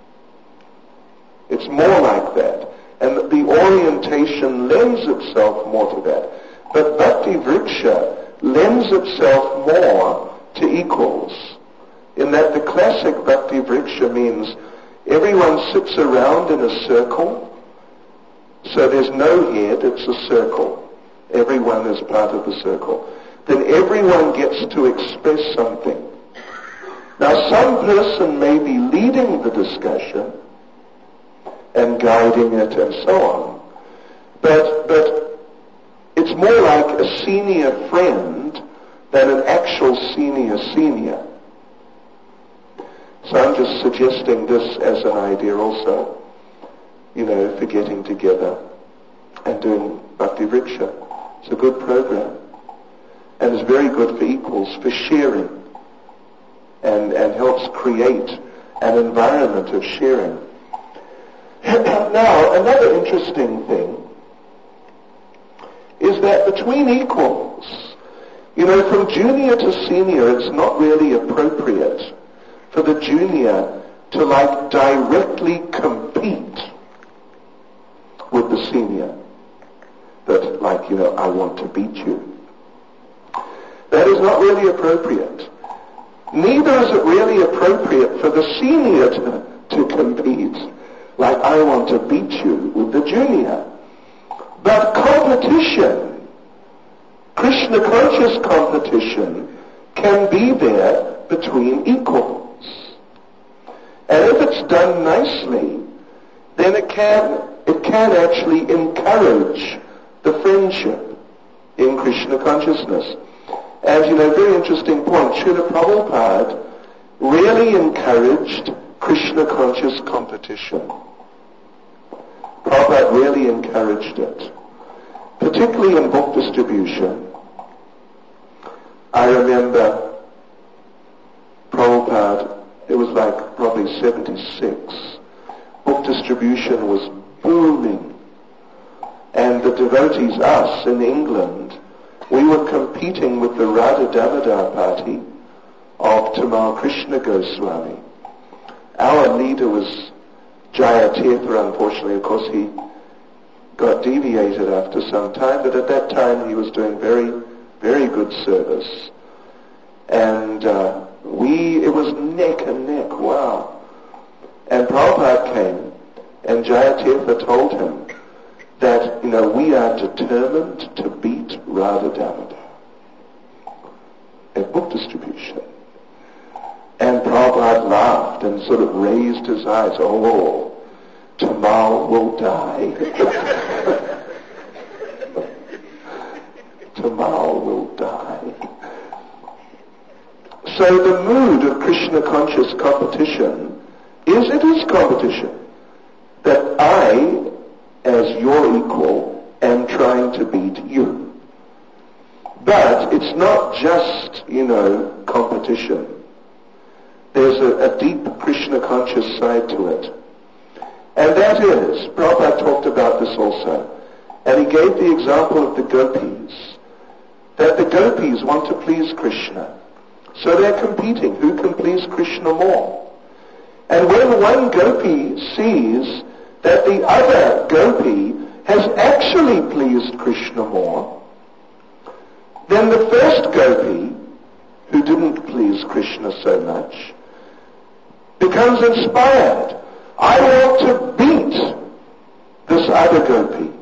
It's more like that. And the orientation lends itself more to that. But Bhakti Vriksha lends itself more to equals, in that the classic Bhakti Vriksha means everyone sits around in a circle, so there's no head, it's a circle. Everyone is part of the circle. Then everyone gets to express something. Now some person may be leading the discussion and guiding it and so on, but, but it's more like a senior friend than an actual senior senior. So I'm just suggesting this as an idea also, you know, for getting together and doing Bhakti Vriksha. It's a good program. And it's very good for equals, for sharing, and, and helps create an environment of sharing. Now, another interesting thing is that between equals, you know, from junior to senior, it's not really appropriate for the junior to, like, directly compete with the senior. That, like, you know, I want to beat you. That is not really appropriate. Neither is it really appropriate for the senior to, to compete, like, I want to beat you with the junior. But competition, Krishna conscious competition, can be there between equals. And if it's done nicely, then it can, it can actually encourage the friendship in Krishna consciousness. And, you know, very interesting point, Srila Prabhupada really encouraged Krishna conscious competition. Prabhupada really encouraged it, particularly in book distribution. I remember Prabhupada, it was like probably seventy-six, book distribution was booming. And the devotees, us in England, we were competing with the Radha Damodar party of Tamal Krishna Goswami. Our leader was Jayatirtha, unfortunately. Of course, he got deviated after some time, but at that time he was doing very, very good service. And uh, we, it was neck and neck, wow. And Prabhupada came, and Jayatirtha told him that, you know, we are determined to beat Radha Damodar at book distribution. And Prabhupada laughed and sort of raised his eyes. Oh, Tamal will die. Tamal will die. So the mood of Krishna conscious competition is, it is competition. That I, as your equal, am trying to beat you. But it's not just, you know, competition. There's a, a deep Krishna conscious side to it. And that is, Prabhupada talked about this also, and he gave the example of the gopis, that the gopis want to please Krishna. So they're competing, who can please Krishna more? And when one gopi sees that the other gopi has actually pleased Krishna more, then the first gopi, who didn't please Krishna so much, becomes inspired. I want to beat this other gopi.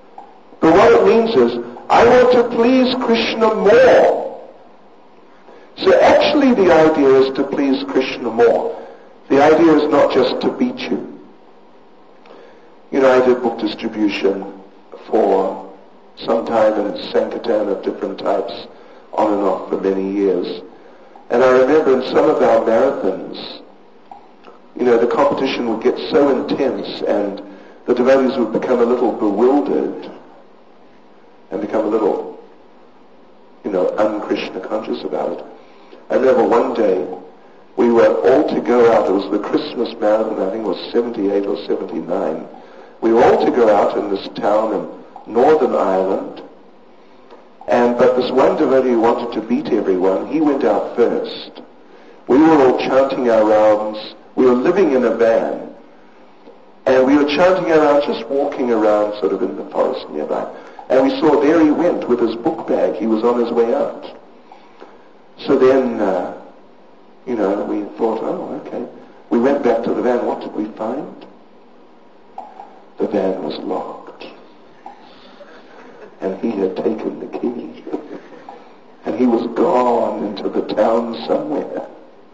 But what it means is, I want to please Krishna more. So actually the idea is to please Krishna more. The idea is not just to beat you. You know, I did book distribution for some time in Sankirtan of different types, on and off for many years. And I remember in some of our marathons, you know, the competition would get so intense and the devotees would become a little bewildered and become a little, you know, un-Krishna conscious about it. I remember one day we were all to go out. It was the Christmas marathon, I think it was seventy-eight or seventy-nine. We were all to go out in this town in Northern Ireland. And but this one devotee who wanted to beat everyone, he went out first. We were all chanting our rounds. We were living in a van. And we were chanting our rounds, just walking around sort of in the forest nearby. And we saw there he went with his book bag. He was on his way out. So then, uh, you know, we thought, oh, okay. We went back to the van. What did we find? The van was locked. And he had taken the key. And he was gone into the town somewhere.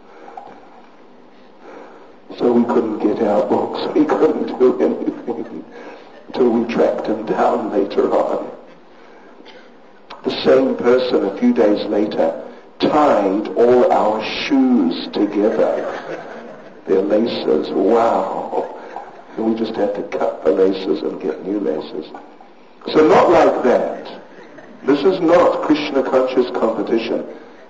So we couldn't get our books. We couldn't do anything until we tracked him down later on. The same person a few days later tied all our shoes together. Their laces, wow. And we just had to cut the laces and get new laces. So not like that. This is not Krishna conscious competition.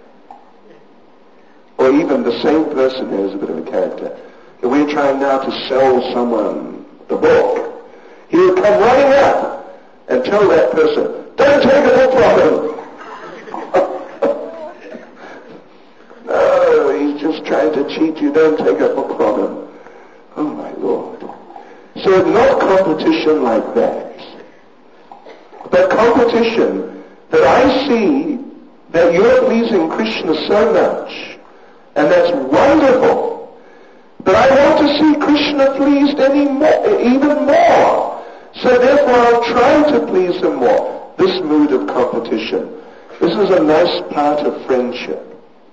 Or even the same person here is a bit of a character. If we're trying now to sell someone the book, he would come running up and tell that person, don't take a book from him. No, he's just trying to cheat you. Don't take a book from him. Oh my Lord. So not competition like that, but competition that I see that you're pleasing Krishna so much, and that's wonderful. But I want to see Krishna pleased any more, even more. So therefore I'll try to please him more. This mood of competition. This is a nice part of friendship.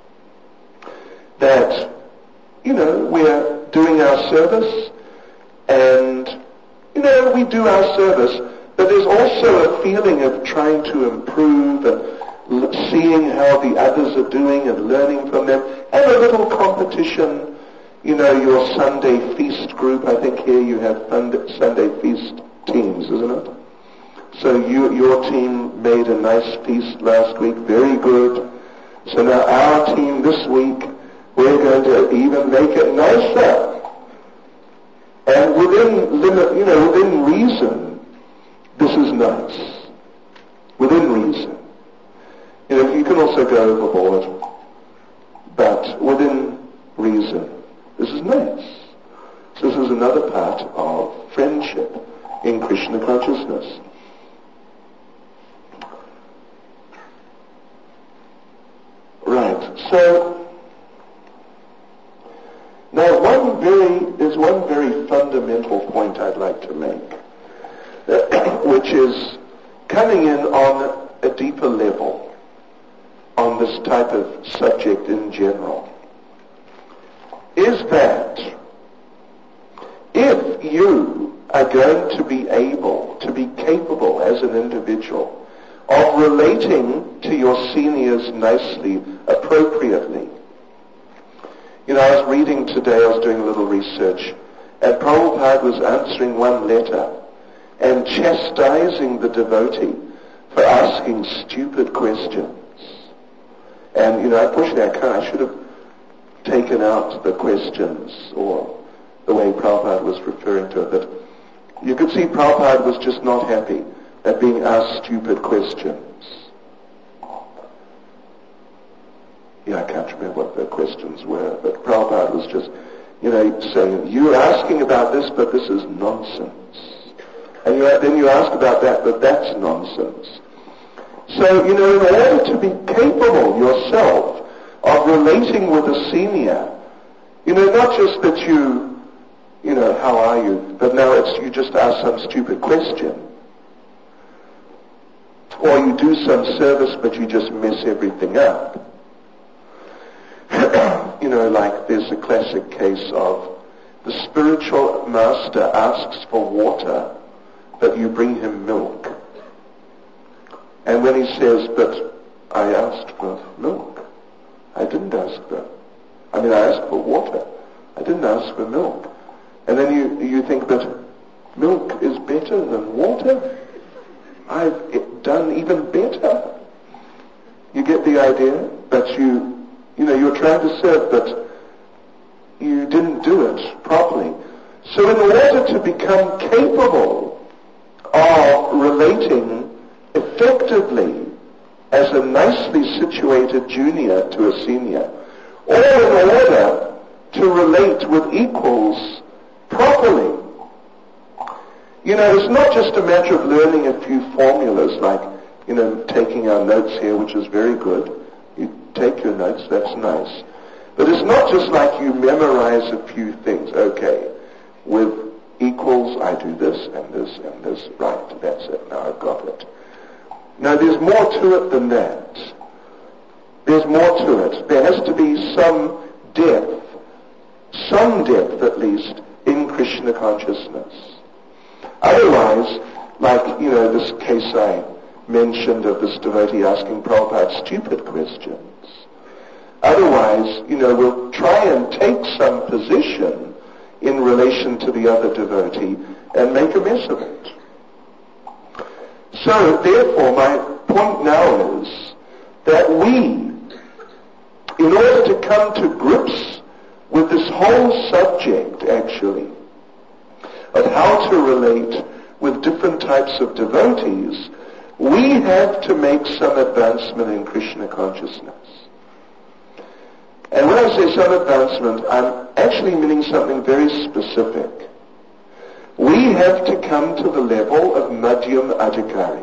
That, you know, we're doing our service and, you know, we do our service, but there's also a feeling of trying to improve and seeing how the others are doing and learning from them, and a little competition. You know, your Sunday feast group, I think here you have Sunday feast teams, isn't it? So you, your team made a nice feast last week, very good. So now our team this week, we're going to even make it nicer. And within limit, you know, within reason, this is nice. Within reason. You know, you can also go overboard, but within reason. This is nice. So this is another part of friendship in Krishna consciousness. Right. So now one very there's one very fundamental point I'd like to make, which is coming in on a deeper level on this type of subject in general. Is that if you are going to be able, to be capable as an individual of relating to your seniors nicely, appropriately. You know, I was reading today, I was doing a little research, and Prabhupada was answering one letter and chastising the devotee for asking stupid questions. And, you know, I pushed that car, I should have taken out the questions, or the way Prabhupada was referring to it, but you could see Prabhupada was just not happy at being asked stupid questions. Yeah, I can't remember what the questions were, but Prabhupada was just, you know, saying, you're asking about this, but this is nonsense. And you, then you ask about that, but that's nonsense. So, you know, in order to be capable yourself of relating with a senior, you know, not just that you, you know, how are you, but now it's you just ask some stupid question. Or you do some service, but you just mess everything up. you know, like there's a classic case of the spiritual master asks for water, but you bring him milk. And when he says, but I asked for milk. I didn't ask for, I mean, I asked for water. I didn't ask for milk. And then you, you think, but milk is better than water? I've done even better. You get the idea? But you, you know, you're trying to serve, but you didn't do it properly. So in order to become capable of relating effectively as a nicely situated junior to a senior, or in order to relate with equals properly. You know, it's not just a matter of learning a few formulas like, you know, taking our notes here, which is very good. You take your notes, that's nice. But it's not just like you memorize a few things. Okay, with equals, I do this and this and this. Right, that's it. Now I've got it. Now there's more to it than that. There's more to it. There has to be some depth, some depth at least, in Krishna consciousness. Otherwise, like, you know, this case I mentioned of this devotee asking Prabhupada stupid questions. Otherwise, you know, we'll try and take some position in relation to the other devotee and make a mess of it. So, therefore, my point now is that we, in order to come to grips with this whole subject, actually, of how to relate with different types of devotees, we have to make some advancement in Krishna consciousness. And when I say some advancement, I'm actually meaning something very specific. We have to come to the level of Madhyam Adhikaris.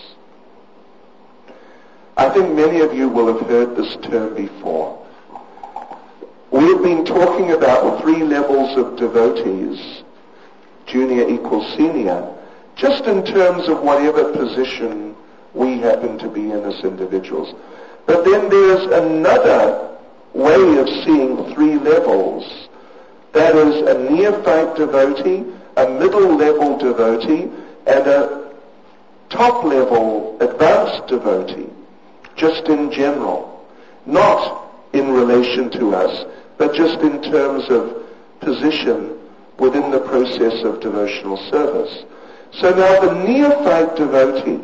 I think many of you will have heard this term before. We've been talking about three levels of devotees, junior equals senior, just in terms of whatever position we happen to be in as individuals. But then there's another way of seeing three levels. That is a neophyte devotee, a middle-level devotee, and a top-level advanced devotee, just in general. Not in relation to us, but just in terms of position within the process of devotional service. So now the neophyte devotee,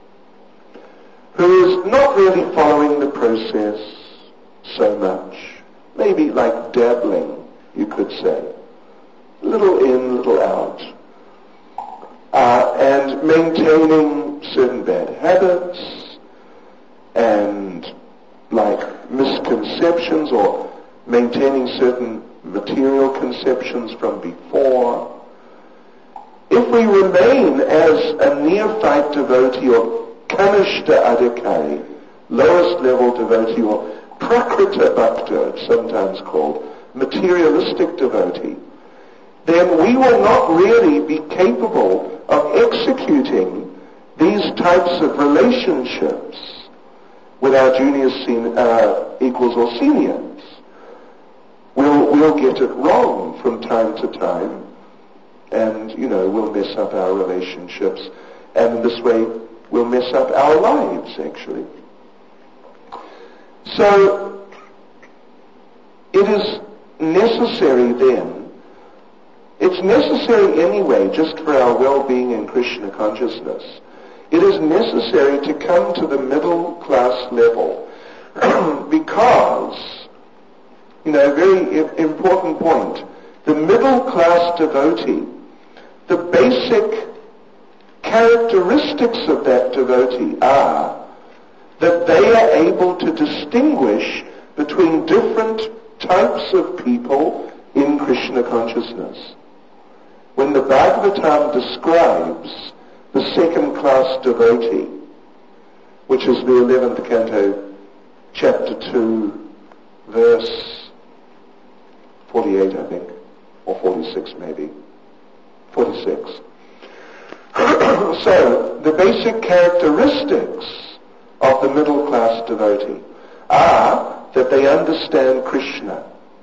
who is not really following the process so much, maybe like dabbling, you could say, little in, little out, uh, and maintaining certain bad habits and like misconceptions or maintaining certain material conceptions from before. If we remain as a neophyte devotee or Kanishta Adhikari, lowest level devotee, or Prakrita Bhakta, it's sometimes called, materialistic devotee, then we will not really be capable of executing these types of relationships with our juniors, sen- uh, equals or seniors. We'll, we'll get it wrong from time to time, and, you know, we'll mess up our relationships, and in this way we'll mess up our lives, actually. So, it is necessary then, it's necessary anyway, just for our well-being in Krishna consciousness, it is necessary to come to the middle class level, because, you know, a very I- important point, the middle class devotee, the basic characteristics of that devotee are that they are able to distinguish between different types of people in Krishna consciousness. When the Bhagavatam describes the second class devotee, which is the eleventh canto, chapter two, verse forty-eight, I think, or forty-six maybe, forty-six. So, the basic characteristics of the middle class devotee are that they understand Krishna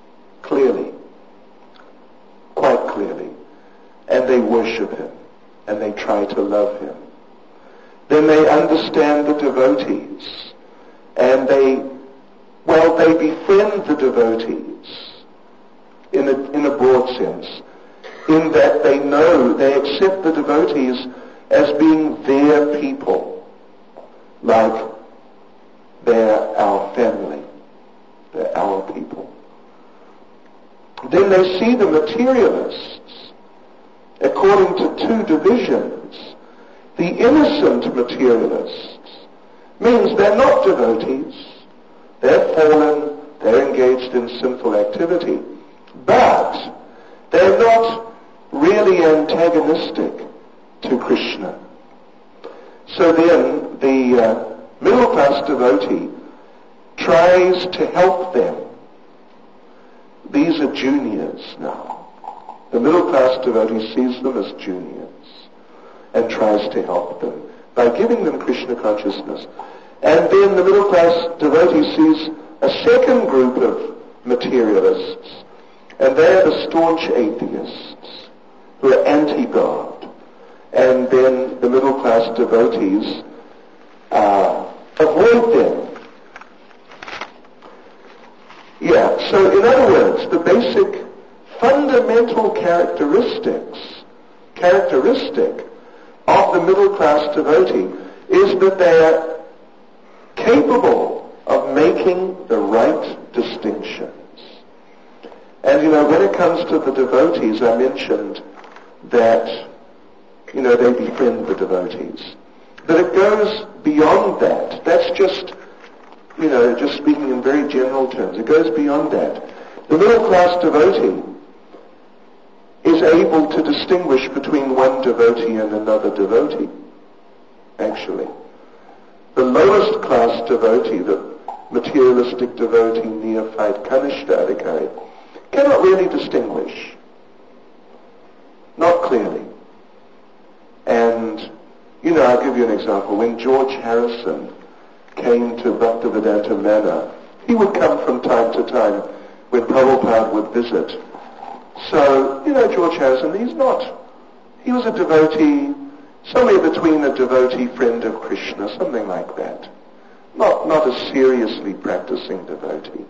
clearly, quite clearly, and they worship him, and they try to love him. Then they understand the devotees, and they, well, they befriend the devotees in a, in a broad sense, in that they know, they accept the devotees as being their people, like they're our family, they're our people. Then they see the materialists according to two divisions. The innocent materialists means they're not devotees, they're fallen, they're engaged in sinful activity, but they're not really antagonistic to Krishna. So then the uh, middle class devotee tries to help them. These are juniors now. The middle class devotee sees them as juniors and tries to help them by giving them Krishna consciousness. And then the middle class devotee sees a second group of materialists, and they are the staunch atheists who are anti-God. And then the middle class devotees uh, avoid them. Yeah, so in other words, the basic fundamental characteristics, characteristic of the middle class devotee is that they are capable of making the right distinctions. And you know, when it comes to the devotees, I mentioned that, you know, they befriend the devotees. But it goes beyond that. That's just, you know, just speaking in very general terms. It goes beyond that. The middle class devotee is able to distinguish between one devotee and another devotee, actually. The lowest class devotee, the materialistic devotee, neophyte, Kanishta Adhikari, cannot really distinguish. Not clearly. And, you know, I'll give you an example. When George Harrison came to Bhaktivedanta Manor, he would come from time to time when Prabhupada would visit. So, you know, George Harrison, he's not, he was a devotee, somewhere between a devotee friend of Krishna, something like that. Not, not a seriously practicing devotee.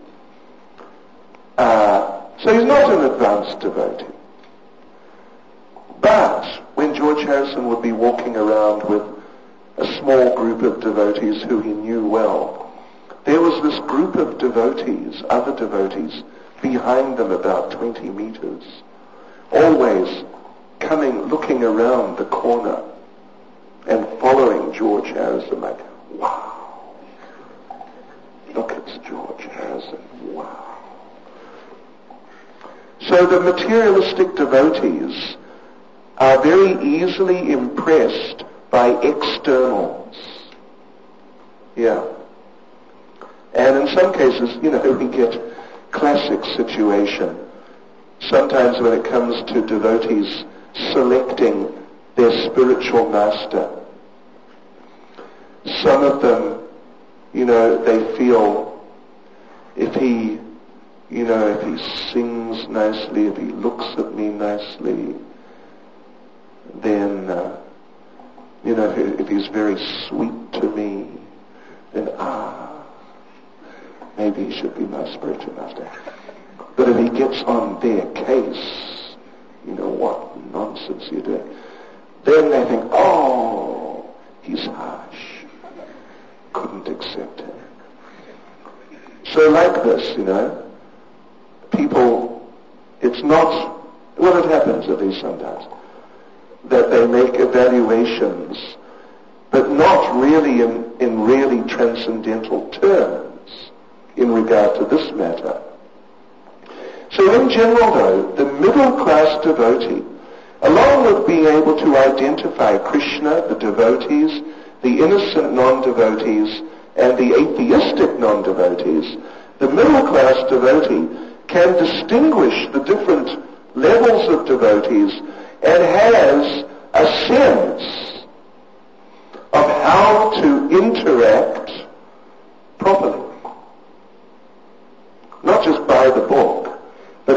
Uh, so he's not an advanced devotee. But when George Harrison would be walking around with a small group of devotees who he knew well, there was this group of devotees, other devotees, behind them about twenty meters, always coming, looking around the corner and following George Harrison like, wow, look, it's George Harrison, wow. So the materialistic devotees are very easily impressed by externals. Yeah. And in some cases, you know, we get classic situation. Sometimes when it comes to devotees selecting their spiritual master, some of them, you know, they feel if he, you know, if he sings nicely, if he looks at me nicely, then, uh, you know, if he's very sweet to me, then, ah, maybe he should be my spiritual master. But if he gets on their case, you know, what nonsense you're doing, then they think, oh, he's harsh. Couldn't accept him. So like this, you know, people, it's not, well, it happens at least sometimes, that they make evaluations, but not really in, in really transcendental terms in regard to this matter. So in general, though, the middle class devotee, along with being able to identify Krishna, the devotees, the innocent non-devotees, and the atheistic non-devotees, the middle class devotee can distinguish the different levels of devotees and has a sense of how to interact properly. Not just by the book, but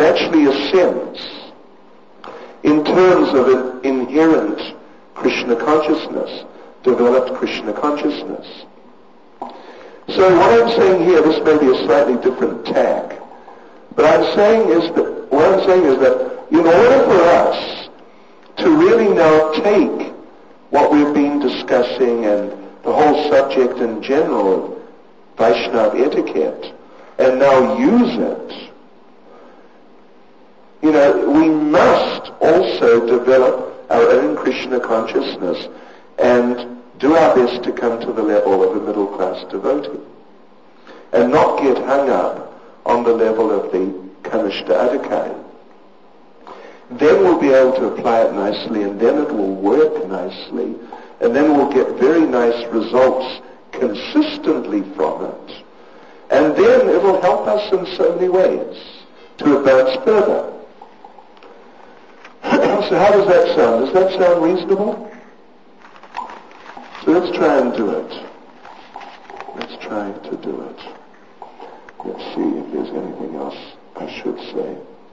because of an inherent Krishna consciousness, developed Krishna consciousness. So what I'm saying here, this may be a slightly different tack, but I'm saying is that, what I'm saying is that in order for us to really now take what we've been discussing and the whole subject in general of Vaishnava etiquette and now use it, you know, we must also develop our own Krishna consciousness and do our best to come to the level of a middle-class devotee and not get hung up on the level of the Kanishta Adhikari. Then we'll be able to apply it nicely, and then it will work nicely, and then we'll get very nice results consistently from it. And then it will help us in so many ways to advance further. So how does that sound? Does that sound reasonable? So let's try and do it. Let's try to do it. Let's see if there's anything else I should say.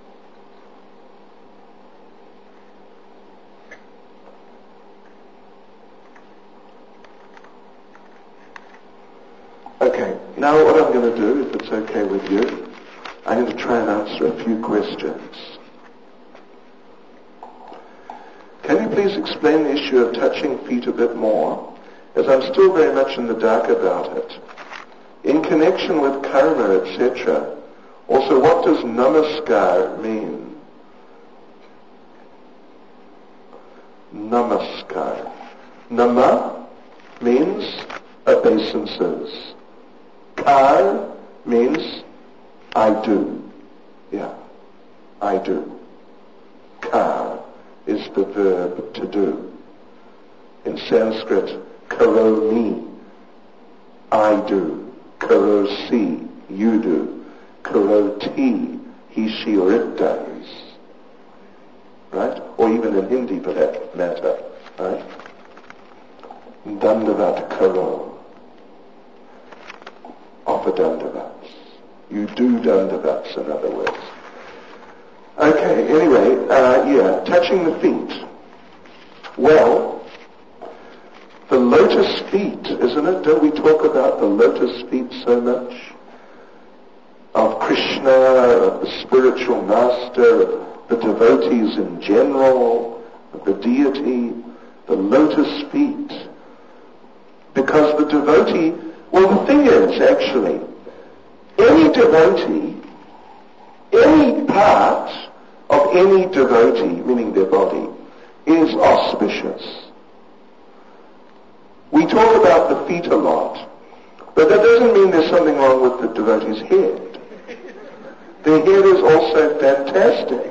Okay, now what I'm going to do, if it's okay with you, I'm going to try and answer a few questions. Can you please explain the issue of touching feet a bit more, as I'm still very much in the dark about it? In connection with karma, et cetera, also what does namaskar mean? Namaskar. Nama means obeisances. Kar means I do. Yeah, I do. Kar is the verb to do. In Sanskrit, karomi, I do. Karosi, you do. Karoti, he, she, or it does. Right? Or even in Hindi for that matter. Right? Dandavat karo. Offer dandavats. You do dandavats, in other words. Okay, anyway, uh, yeah, touching the feet. Well, the lotus feet, isn't it? Don't we talk about the lotus feet so much? Of Krishna, of the spiritual master, of the devotees in general, of the deity, the lotus feet. Because the devotee, well, the thing is, actually, any devotee, any part of any devotee, meaning their body, is auspicious. We talk about the feet a lot, but that doesn't mean there's something wrong with the devotee's head. Their head is also fantastic.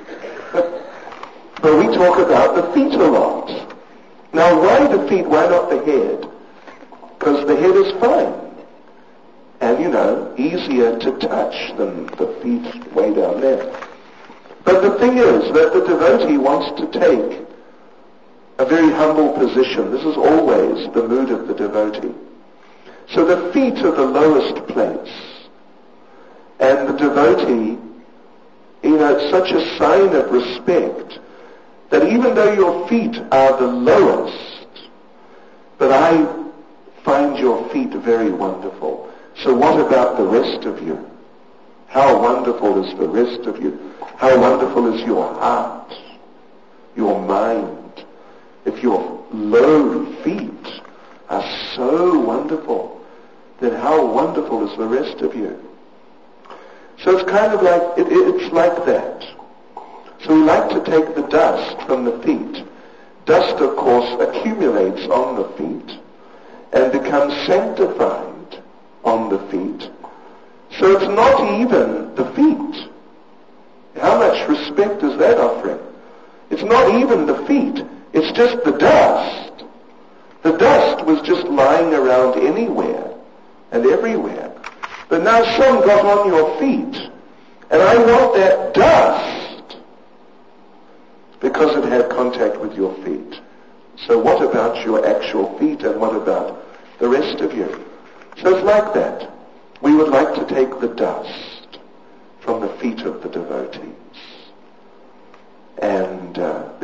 But we talk about the feet a lot. Now, why the feet? Why not the head? Because the head is fine. And, you know, easier to touch than the feet way down there. But the thing is that the devotee wants to take a very humble position. This is always the mood of the devotee. So the feet are the lowest place. And the devotee, you know, it's such a sign of respect that even though your feet are the lowest, but I find your feet very wonderful. So what about the rest of you? How wonderful is the rest of you? How wonderful is your heart, your mind? If your low feet are so wonderful, then how wonderful is the rest of you? So it's kind of like, it, it's like that. So we like to take the dust from the feet. Dust, of course, accumulates on the feet and becomes sanctified on the feet. So it's not even the feet. How much respect is that offering? It's not even the feet. It's just the dust. The dust was just lying around anywhere and everywhere. But now some got on your feet, and I want that dust because it had contact with your feet. So what about your actual feet, and what about the rest of you? So it's like that. We would like to take the dust from the feet of the devotees. And uh, there's some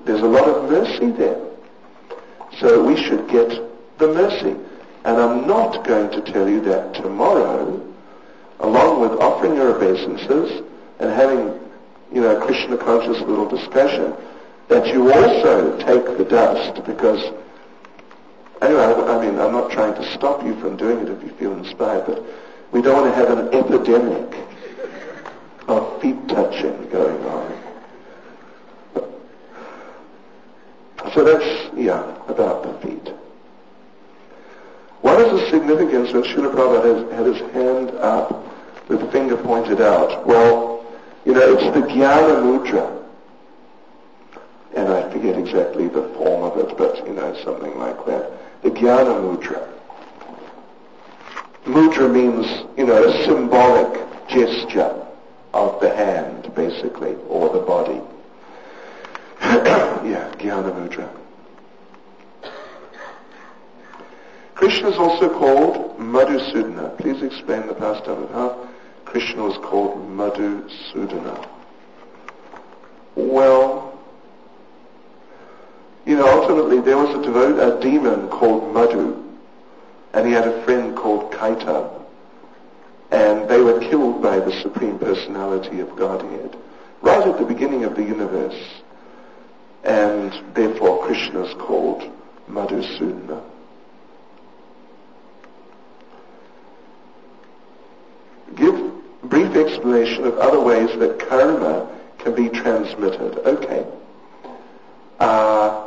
there's a lot of mercy there. So we should get the mercy. And I'm not going to tell you that tomorrow, along with offering your obeisances and having, you know, a Krishna conscious little discussion, that you also take the dust, because, anyway, I mean, I'm not trying to stop you from doing it if you feel inspired, but we don't want to have an epidemic of feet touching going on. So that's, yeah, about the feet. What is the significance when Srila Prabhupada has had his hand up with the finger pointed out? Well, you know, it's the Jnana Mudra. And I forget exactly the form of it, but, you know, something like that. The Jnana Mudra. Mudra means, you know, a symbolic gesture of the hand, basically, or the body. Yeah, Jnana Mudra. Krishna is also called Madhusudana. Please explain the pastime of how Krishna was called Madhusudana. Well, you know, ultimately there was a, devote, a demon called Madhu, and he had a friend called Kaitab, and they were killed by the Supreme Personality of Godhead right at the beginning of the universe, and therefore Krishna is called Madhusudana. Give brief explanation of other ways that karma can be transmitted. Okay. Uh,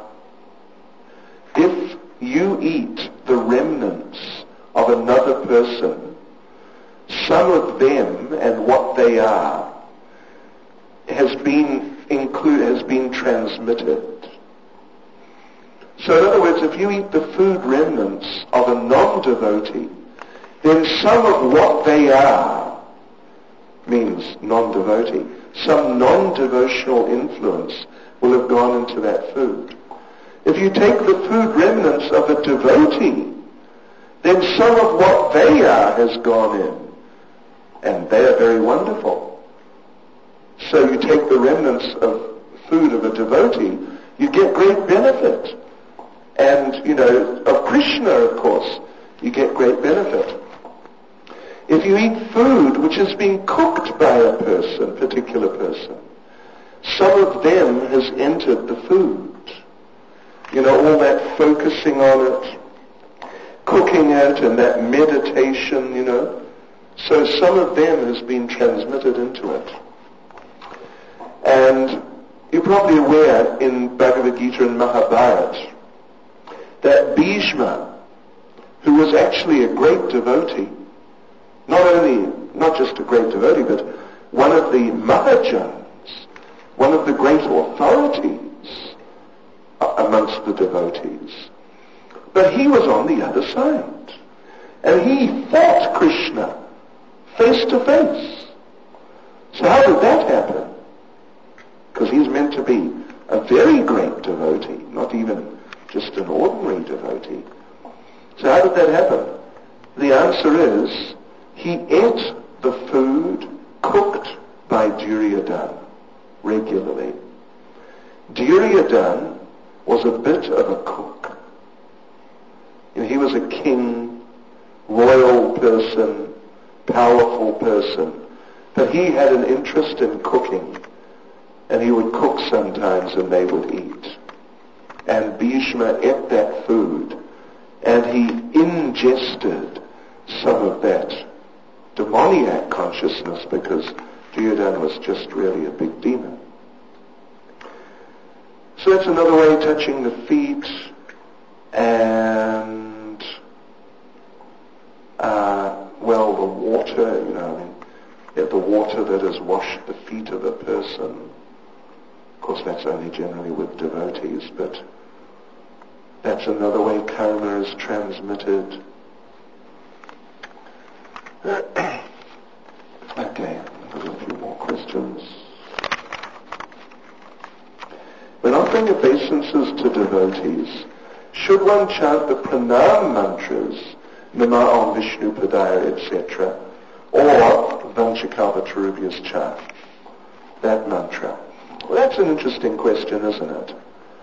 if you eat the remnants of another person, some of them and what they are has been include has been transmitted. So in other words, if you eat the food remnants of a non-devotee, then some of what they are means non-devotee. Some non-devotional influence will have gone into that food. If you take the food remnants of a devotee, then some of what they are has gone in. And they are very wonderful. So you take the remnants of food of a devotee, you get great benefit. And, you know, of Krishna, of course, you get great benefit. If you eat food which has been cooked by a person, particular person, some of them has entered the food. You know, all that focusing on it, cooking it, and that meditation, you know. So some of them has been transmitted into it. And you're probably aware in Bhagavad Gita and Mahabharata that Bhishma, who was actually a great devotee, not only, not just a great devotee, but one of the Mahajans, one of the great authorities amongst the devotees. But he was on the other side. And he fought Krishna face to face. So how did that happen? Because he's meant to be a very great devotee, not even just an ordinary devotee. So how did that happen? The answer is, he ate the food cooked by Duryodhana regularly. Duryodhana was a bit of a cook. You know, he was a king, royal person, powerful person, but he had an interest in cooking, and he would cook sometimes and they would eat. And Bhishma ate that food, and he ingested some of that demoniac consciousness, because Duryodhana was just really a big demon. So that's another way of touching the feet. And uh, well, the water, you know, I mean, yeah, the water that has washed the feet of a person. Of course, that's only generally with devotees, but that's another way karma is transmitted. Okay, I've got a few more questions. When offering obeisances to devotees, should one chant the pranam mantras, Nama Om Vishnu Padaya, et cetera, or Vanchakalpatarubhyas chant, that mantra? Well, that's an interesting question, isn't it?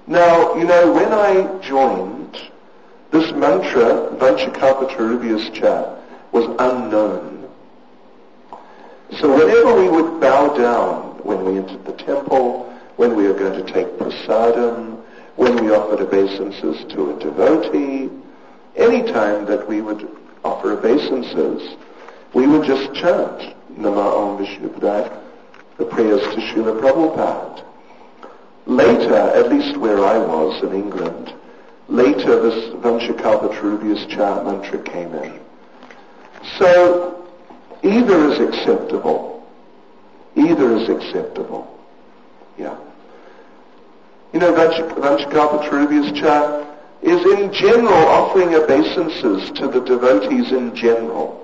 Now, you know, when I joined, this mantra, Vanchakalpatarubhyascha, was unknown. So whenever we would bow down when we entered the temple, when we were going to take prasadam, when we offered obeisances to a devotee, any time that we would offer obeisances, we would just chant Nama Om Vishnupadaya, the prayers to Srila Prabhupada. Later, at least where I was in England, later this Vanchakalpatarubhyascha mantra came in. So, either is acceptable. Either is acceptable. Yeah. You know, Vanchakalpatarubhyascha is in general offering obeisances to the devotees in general.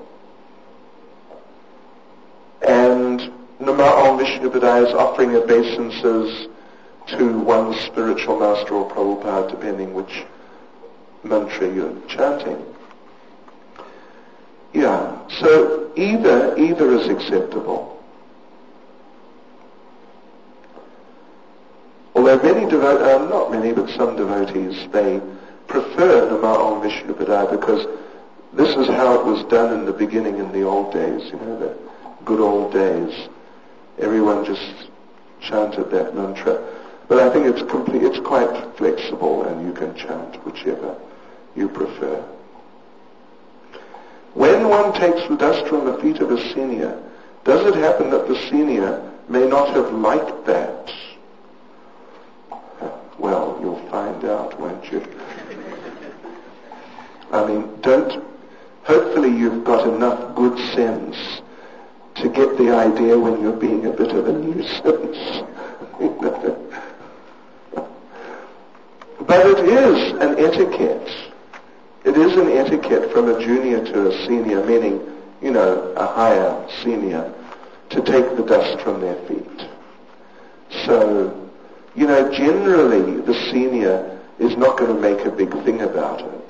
And Nama Om Vishnupadaya is offering obeisances to one's spiritual master or Prabhupada, depending which mantra you're chanting. Yeah, so either, either is acceptable. Although many devotees, uh, not many, but some devotees, they prefer Nama Om Vishnupadaya because this is how it was done in the beginning in the old days, you know, the good old days. Everyone just chanted that mantra. But I think it's complete, it's quite flexible and you can chant whichever you prefer. When one takes the dust from the feet of a senior, does it happen that the senior may not have liked that? Well, you'll find out, won't you? I mean, don't, hopefully you've got enough good sense to get the idea when you're being a bit of a nuisance. But it is an etiquette. It is an etiquette from a junior to a senior, meaning, you know, a higher senior, to take the dust from their feet. So, you know, generally the senior is not going to make a big thing about it.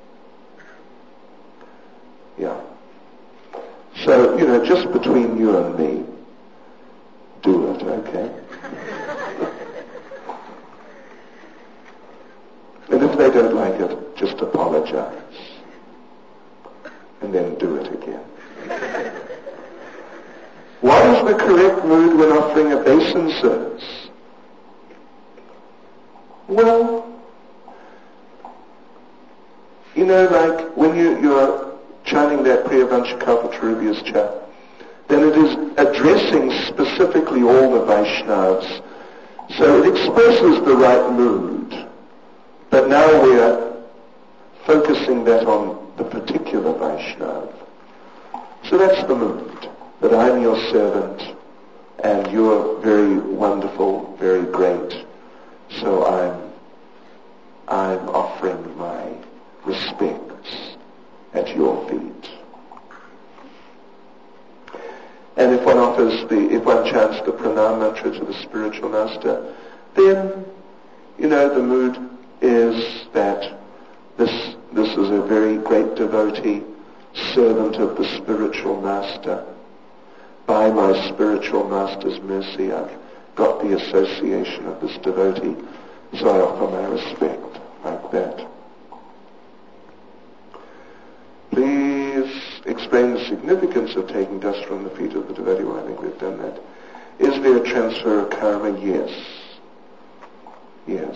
Yeah. So, you know, just between you and me, do it, okay? And if they don't like it, just apologize. And then do it again. What is the correct mood when offering obeisances? Well, you know, like when you, you're chanting that prayer Vanchakalpatarubhyascha, then it is addressing specifically all the Vaishnavas. So it expresses the right mood. But now we are focusing that on the particular Vaishnava. So that's the mood, that I'm your servant and you're very wonderful, very great. So I'm, I'm offering my respects at your feet. And if one offers the, if one chants the pranam mantra to the spiritual master, then, you know, the mood is that this, this is a very great devotee, servant of the spiritual master. By my spiritual master's mercy, I've got the association of this devotee, so I offer my respect like that. Please explain the significance of taking dust from the feet of the devotee. Well, I think we've done that. Is there a transfer of karma? Yes. Yes.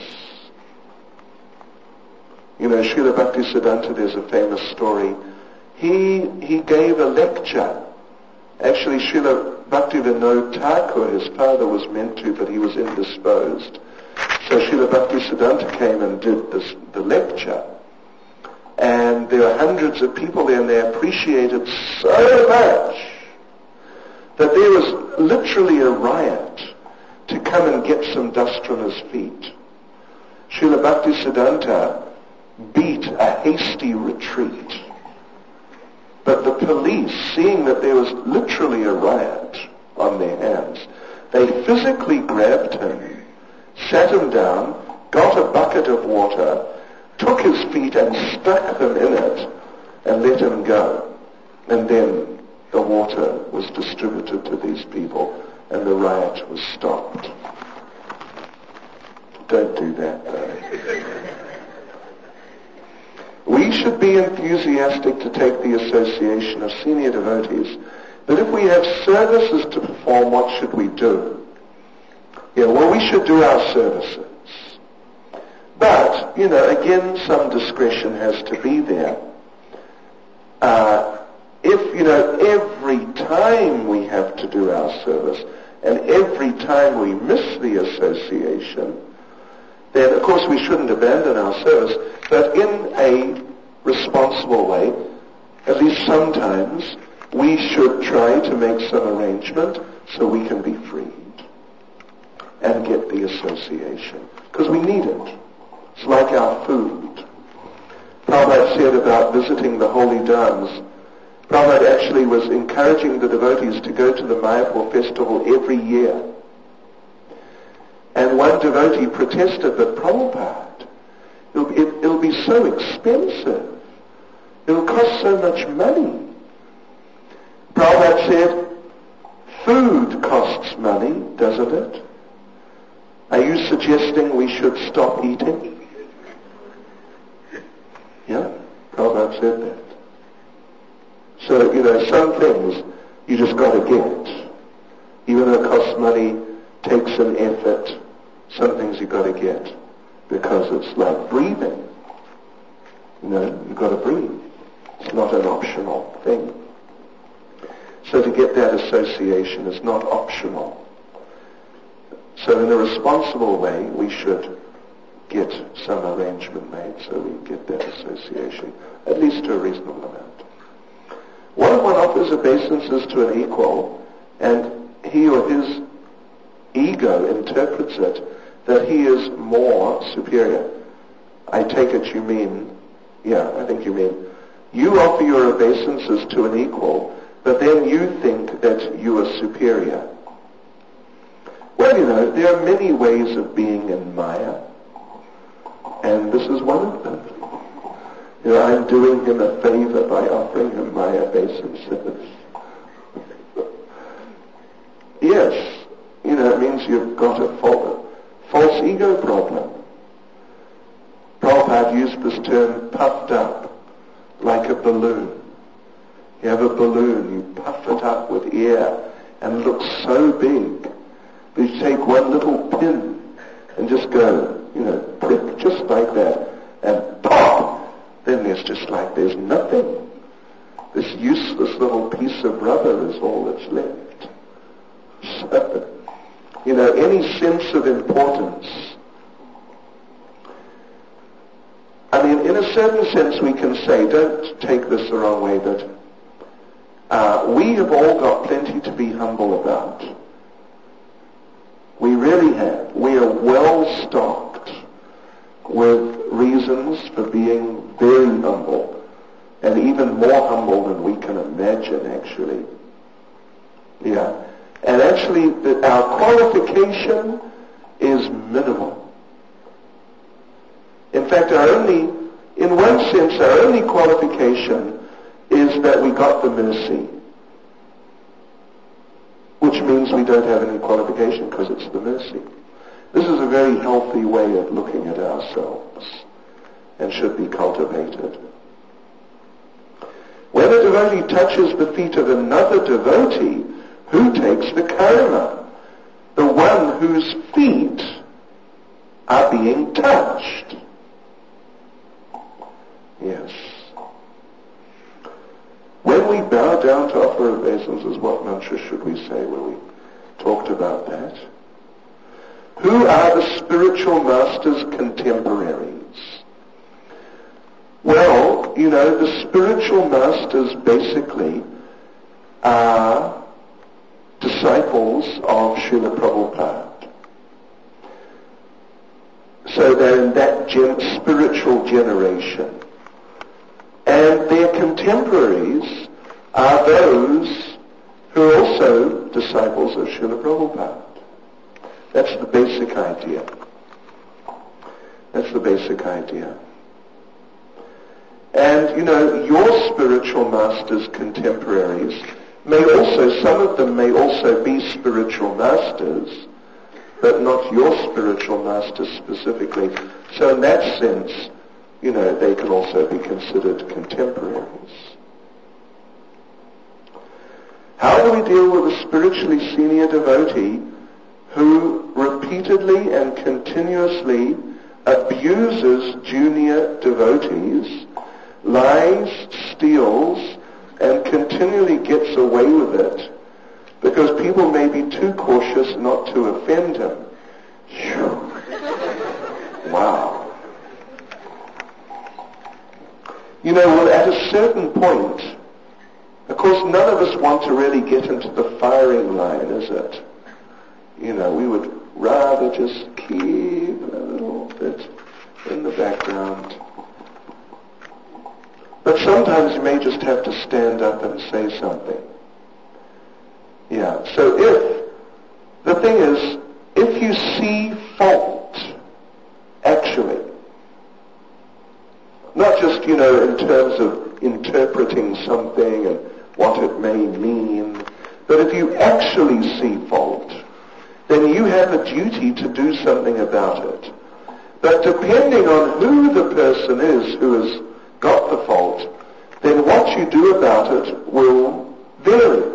You know, Srila Bhaktisiddhanta, there's a famous story. He, he gave a lecture. Actually, Srila Bhaktivinoda Thakur, his father, was meant to, but he was indisposed. So Srila Bhaktisiddhanta came and did this, the lecture. And there were hundreds of people there, and they appreciated so much that there was literally a riot to come and get some dust from his feet. Srila Bhaktisiddhanta beat a hasty retreat. But the police, seeing that there was literally a riot on their hands, they physically grabbed him, sat him down, got a bucket of water, took his feet and stuck them in it, and let him go. And then the water was distributed to these people, and the riot was stopped. Don't do that, though. We should be enthusiastic to take the association of senior devotees, but if we have services to perform, what should we do? Yeah, well, we should do our services. But, you know, again, some discretion has to be there. Uh, if, you know, every time we have to do our service, and every time we miss the association, then, of course, we shouldn't abandon our service, but in a responsible way, at least sometimes, we should try to make some arrangement so we can be freed and get the association, because we need it. It's like our food. Prabhupada said about visiting the holy dhams, Prabhupada actually was encouraging the devotees to go to the Mayapur festival every year. And one devotee protested, but Prabhupada, it'll, it, it'll be so expensive. It'll cost so much money. Prabhupada said, food costs money, doesn't it? Are you suggesting we should stop eating? Yeah, Prabhupada said that. So, you know, some things you just got to get. Even though it costs money, takes an effort, some things you got to get. Because it's like breathing. You know, you've got to breathe. It's not an optional thing. So to get that association is not optional. So in a responsible way, we should get some arrangement made so we get that association, at least to a reasonable amount. What if one offers obeisances to an equal, and he or his ego interprets it that he is more superior? I take it you mean, yeah, I think you mean, you offer your obeisances to an equal, but then you think that you are superior. Well, you know, there are many ways of being in Maya, and this is one of them. You know, I'm doing him a favor by offering him my obeisances. Yes, you know, it means you've got a false, false ego problem. Prabhupada used this term, puffed up, like a balloon. You have a balloon, you puff it up with air, and it looks so big. But you take one little pin and just go, you know, prick just like that, and pop! Then there's just like there's nothing. This useless little piece of rubber is all that's left. So, you know, any sense of importance. I mean, in a certain sense we can say, don't take this the wrong way, but uh, we have all got plenty to be humble about. We really have. We are well stocked with reasons for being very humble, and even more humble than we can imagine, actually. Yeah. And actually, the, our qualification is minimal. In fact, our only, in one sense, our only qualification is that we got the mercy, which means we don't have any qualification because it's the mercy. This is a very healthy way of looking at ourselves and should be cultivated. When a devotee touches the feet of another devotee, who takes the karma? The one whose feet are being touched. Yes. When we bow down to offer obeisances, what mantra should we say? Well, we talked about that. Who are the spiritual master's contemporaries? Well, you know, the spiritual masters basically are disciples of Srila Prabhupada. So they're in that gen- spiritual generation. And their contemporaries are those who are also disciples of Srila Prabhupada. That's the basic idea. That's the basic idea. And, you know, your spiritual master's contemporaries may also, some of them may also be spiritual masters, but not your spiritual master specifically. So in that sense, you know, they can also be considered contemporaries. How do we deal with a spiritually senior devotee who repeatedly and continuously abuses junior devotees, lies, steals, and continually gets away with it because people may be too cautious not to offend him? Wow. You know, well, at a certain point, of course, none of us want to really get into the firing line, is it? You know, we would rather just keep a little bit in the background. But sometimes you may just have to stand up and say something. Yeah, so if, the thing is, if you see fault, actually, not just, you know, in terms of interpreting something and what it may mean, but if you actually see fault, then you have a duty to do something about it. But depending on who the person is who has got the fault, then what you do about it will vary.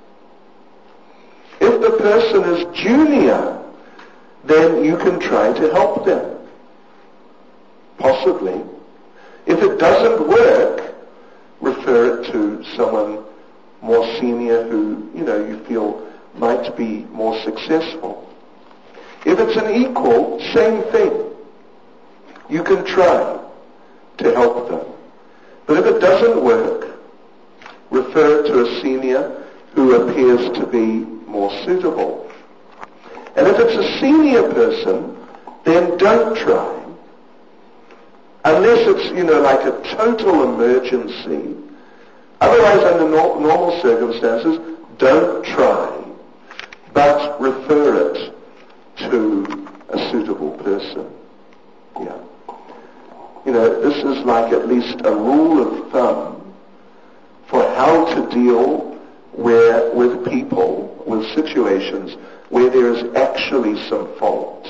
If the person is junior, then you can try to help them. Possibly. If it doesn't work, refer it to someone more senior who, you know, you feel might be more successful. If it's an equal, same thing. You can try to help them. But if it doesn't work, refer to a senior who appears to be more suitable. And if it's a senior person, then don't try. Unless it's, you know, like a total emergency. Otherwise, under no- normal circumstances, don't try, but refer it to a suitable person. Yeah. You know, this is like at least a rule of thumb for how to deal where, with people, with situations where there is actually some fault.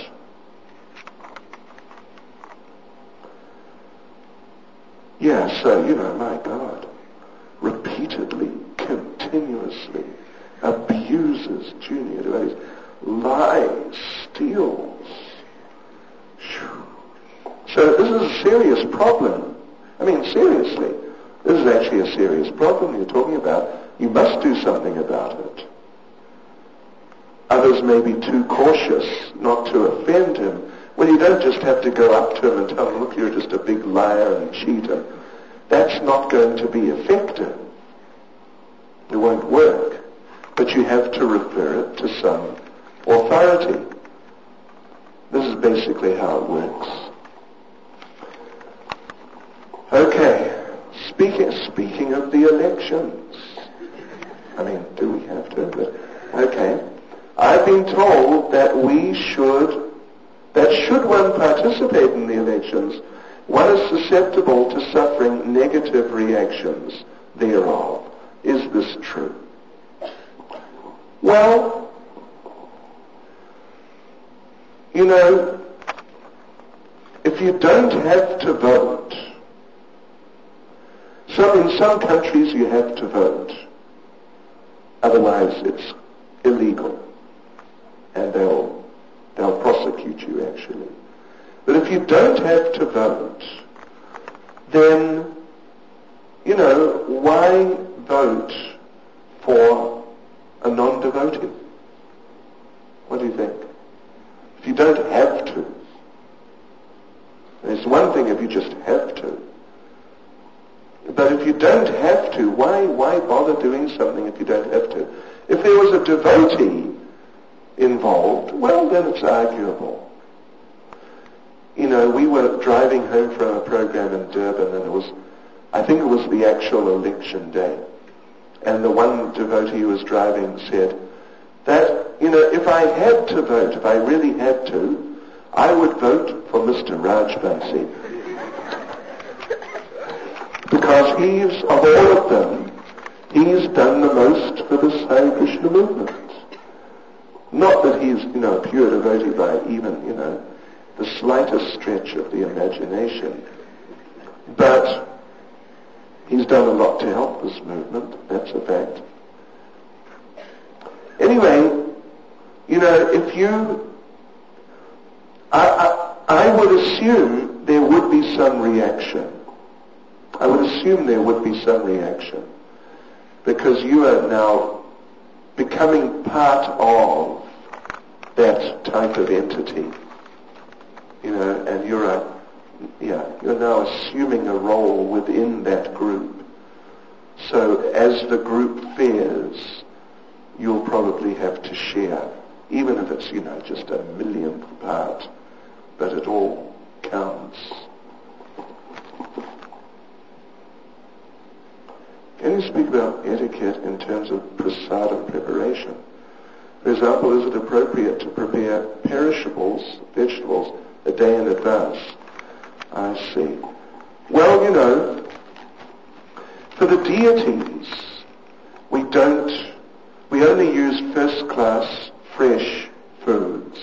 Yeah, so, you know, my God, repeatedly, continuously abuses junior devotees, lies, steals. So this is a serious problem. I mean, seriously, this is actually a serious problem you're talking about. You must do something about it. Others may be too cautious not to offend him. Well, you don't just have to go up to him and tell him, look, you're just a big liar and cheater. That's not going to be effective. It won't work. But you have to refer it to some authority. This is basically how it works. Okay, speaking, speaking of the elections. I mean, do we have to? But, okay. I've been told that we should that should one participate in the elections, one is susceptible to suffering negative reactions thereof. Is this true? Well, you know, if you don't have to vote, so in some countries you have to vote, otherwise it's illegal, and they'll They'll prosecute you, actually. But if you don't have to vote, then, you know, why vote for a non-devotee? What do you think? If you don't have to. It's one thing if you just have to. But if you don't have to, why, why bother doing something if you don't have to? If there was a devotee involved, well, then it's arguable. You know, we were driving home from a program in Durban, and it was, I think it was the actual election day. And the one devotee who was driving said that, you know, if I had to vote, if I really had to, I would vote for Mister Rajbansi. Because he's, of all of them, he's done the most for this Hare Krishna movement. Not that he's, you know, a pure devotee by even, you know, the slightest stretch of the imagination. But he's done a lot to help this movement, that's a fact. Anyway, you know, if you, I, I, I would assume there would be some reaction. I would assume there would be some reaction. Because you are now becoming part of that type of entity. You know, and you're a, yeah, you're now assuming a role within that group. So as the group fares, you'll probably have to share, even if it's, you know, just a millionth part, but it all counts. Can you speak about etiquette in terms of prasadam preparation? For example, is it appropriate to prepare perishables, vegetables, a day in advance? I see. Well, you know, for the deities, we don't, we only use first-class, fresh foods.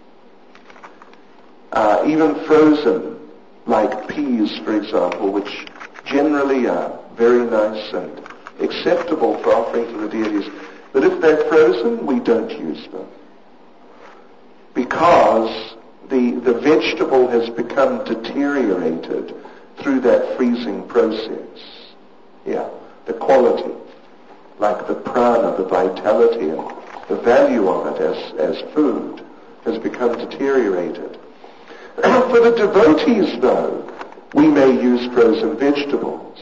Uh, even frozen, like peas, for example, which generally are very nice and acceptable for offering to the deities. But if they're frozen, we don't use them. Because the, the vegetable has become deteriorated through that freezing process. Yeah, the quality, like the prana, the vitality, and the value of it as, as food has become deteriorated. For the devotees, though, we may use frozen vegetables.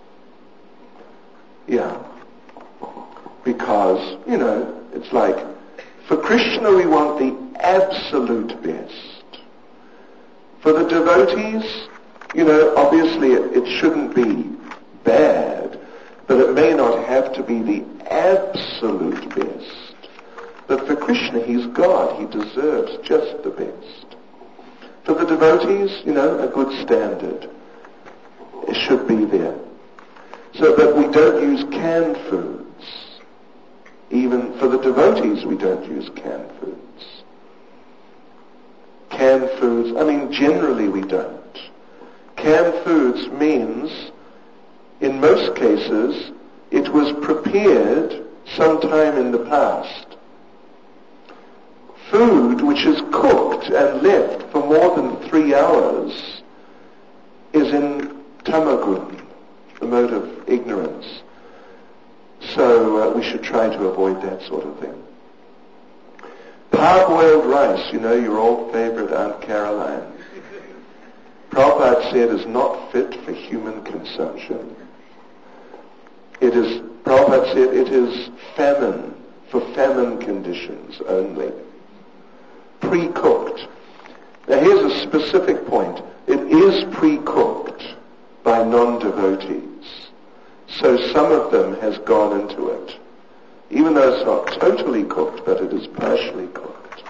Yeah. Because, you know, it's like, for Krishna we want the absolute best. For the devotees, you know, obviously it, it shouldn't be bad, but it may not have to be the absolute best. But for Krishna, he's God. He deserves just the best. For the devotees, you know, a good standard. It should be there. So, but we don't use canned foods. Even for the devotees, we don't use canned foods. Canned foods, I mean, generally we don't. Canned foods means, in most cases, it was prepared sometime in the past. Food which is cooked and left for more than three hours is in tamagun, the mode of ignorance. So uh, we should try to avoid that sort of thing. Parboiled rice, you know, your old favorite Aunt Caroline. Prabhupada said is not fit for human consumption. It is, Prabhupada said it is famine, for famine conditions only. Pre-cooked. Now here's a specific point. It is pre-cooked by non-devotees. So some of them has gone into it. Even though it's not totally cooked, but it is partially cooked.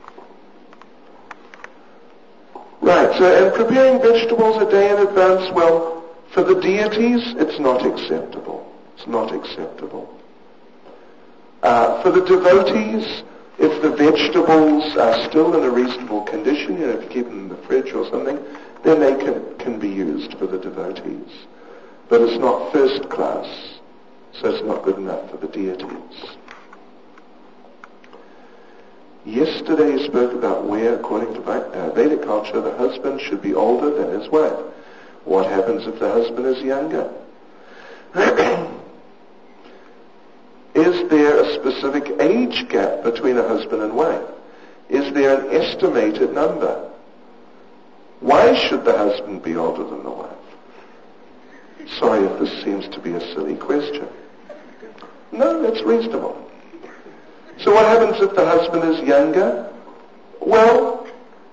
Right, so and preparing vegetables a day in advance, well, for the deities, it's not acceptable. It's not acceptable. Uh, for the devotees, if the vegetables are still in a reasonable condition, you know, if you keep them in the fridge or something, then they can, can be used for the devotees. But it's not first class, so it's not good enough for the deities. Yesterday you spoke about where, according to Vedic culture, the husband should be older than his wife. What happens if the husband is younger? Is there a specific age gap between a husband and wife? Is there an estimated number? Why should the husband be older than the wife? Sorry if this seems to be a silly question. No, it's reasonable. So what happens if the husband is younger? Well,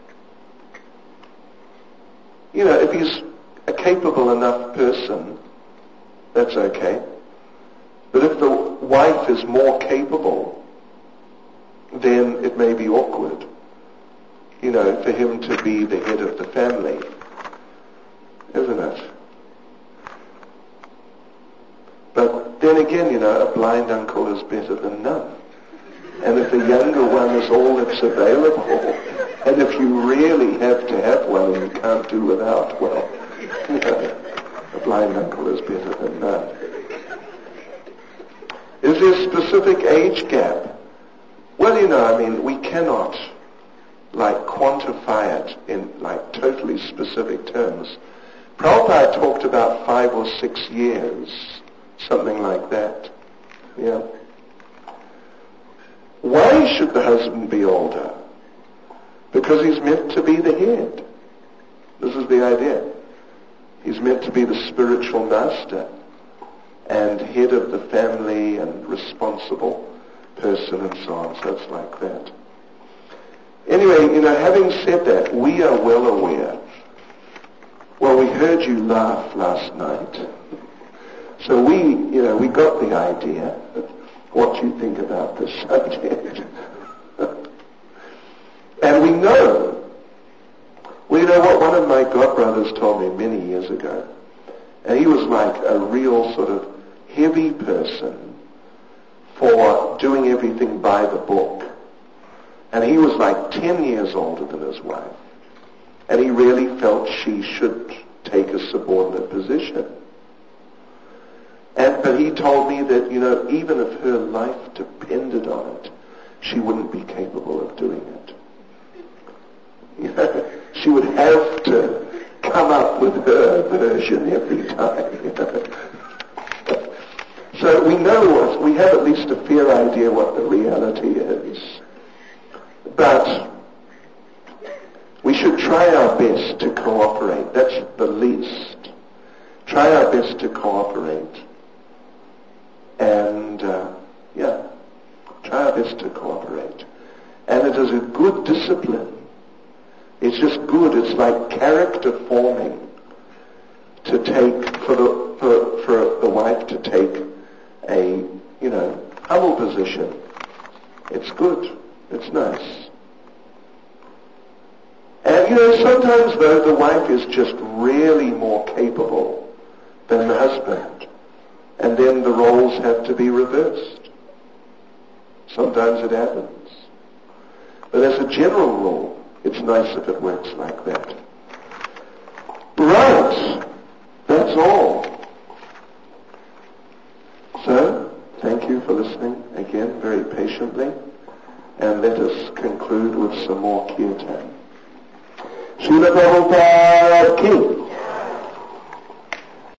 you know, if he's a capable enough person, that's okay. But if the wife is more capable, then it may be awkward, you know, for him to be the head of the family, isn't it? But then again, you know, a blind uncle is better than none. And if the younger one is all that's available, and if you really have to have one and you can't do without, well, you know, a blind uncle is better than none. Is there a specific age gap? Well, you know, I mean, we cannot, like, quantify it in, like, totally specific terms. Prabhupada talked about five or six years, something like that. Yeah. Why should the husband be older? Because he's meant to be the head. This is the idea. He's meant to be the spiritual master and head of the family and responsible person and so on. So it's like that. Anyway, you know, having said that, we are well aware. Well, we heard you laugh last night. So we, you know, we got the idea what you think about this subject. And we know, well, you know what one of my godbrothers told me many years ago, and he was like a real sort of heavy person for doing everything by the book. And he was like ten years older than his wife. And he really felt she should take a subordinate position. And, but he told me that, you know, even if her life depended on it, she wouldn't be capable of doing it. You know, she would have to come up with her version every time. You know. So we know what, we have at least a fair idea what the reality is. But we should try our best to cooperate. That's the least. Try our best to cooperate. And, uh, yeah, try our best to cooperate. And it is a good discipline. It's just good. It's like character forming to take, for the, for, for the wife to take a, you know, humble position. It's good. It's nice. And, you know, sometimes, though, the wife is just really more capable than the husband. And then the roles have to be reversed. Sometimes it happens. But as a general rule, it's nice if it works like that. Right. That's all. So, thank you for listening again very patiently. And let us conclude with some more kirtan. Srila Prabhupada ki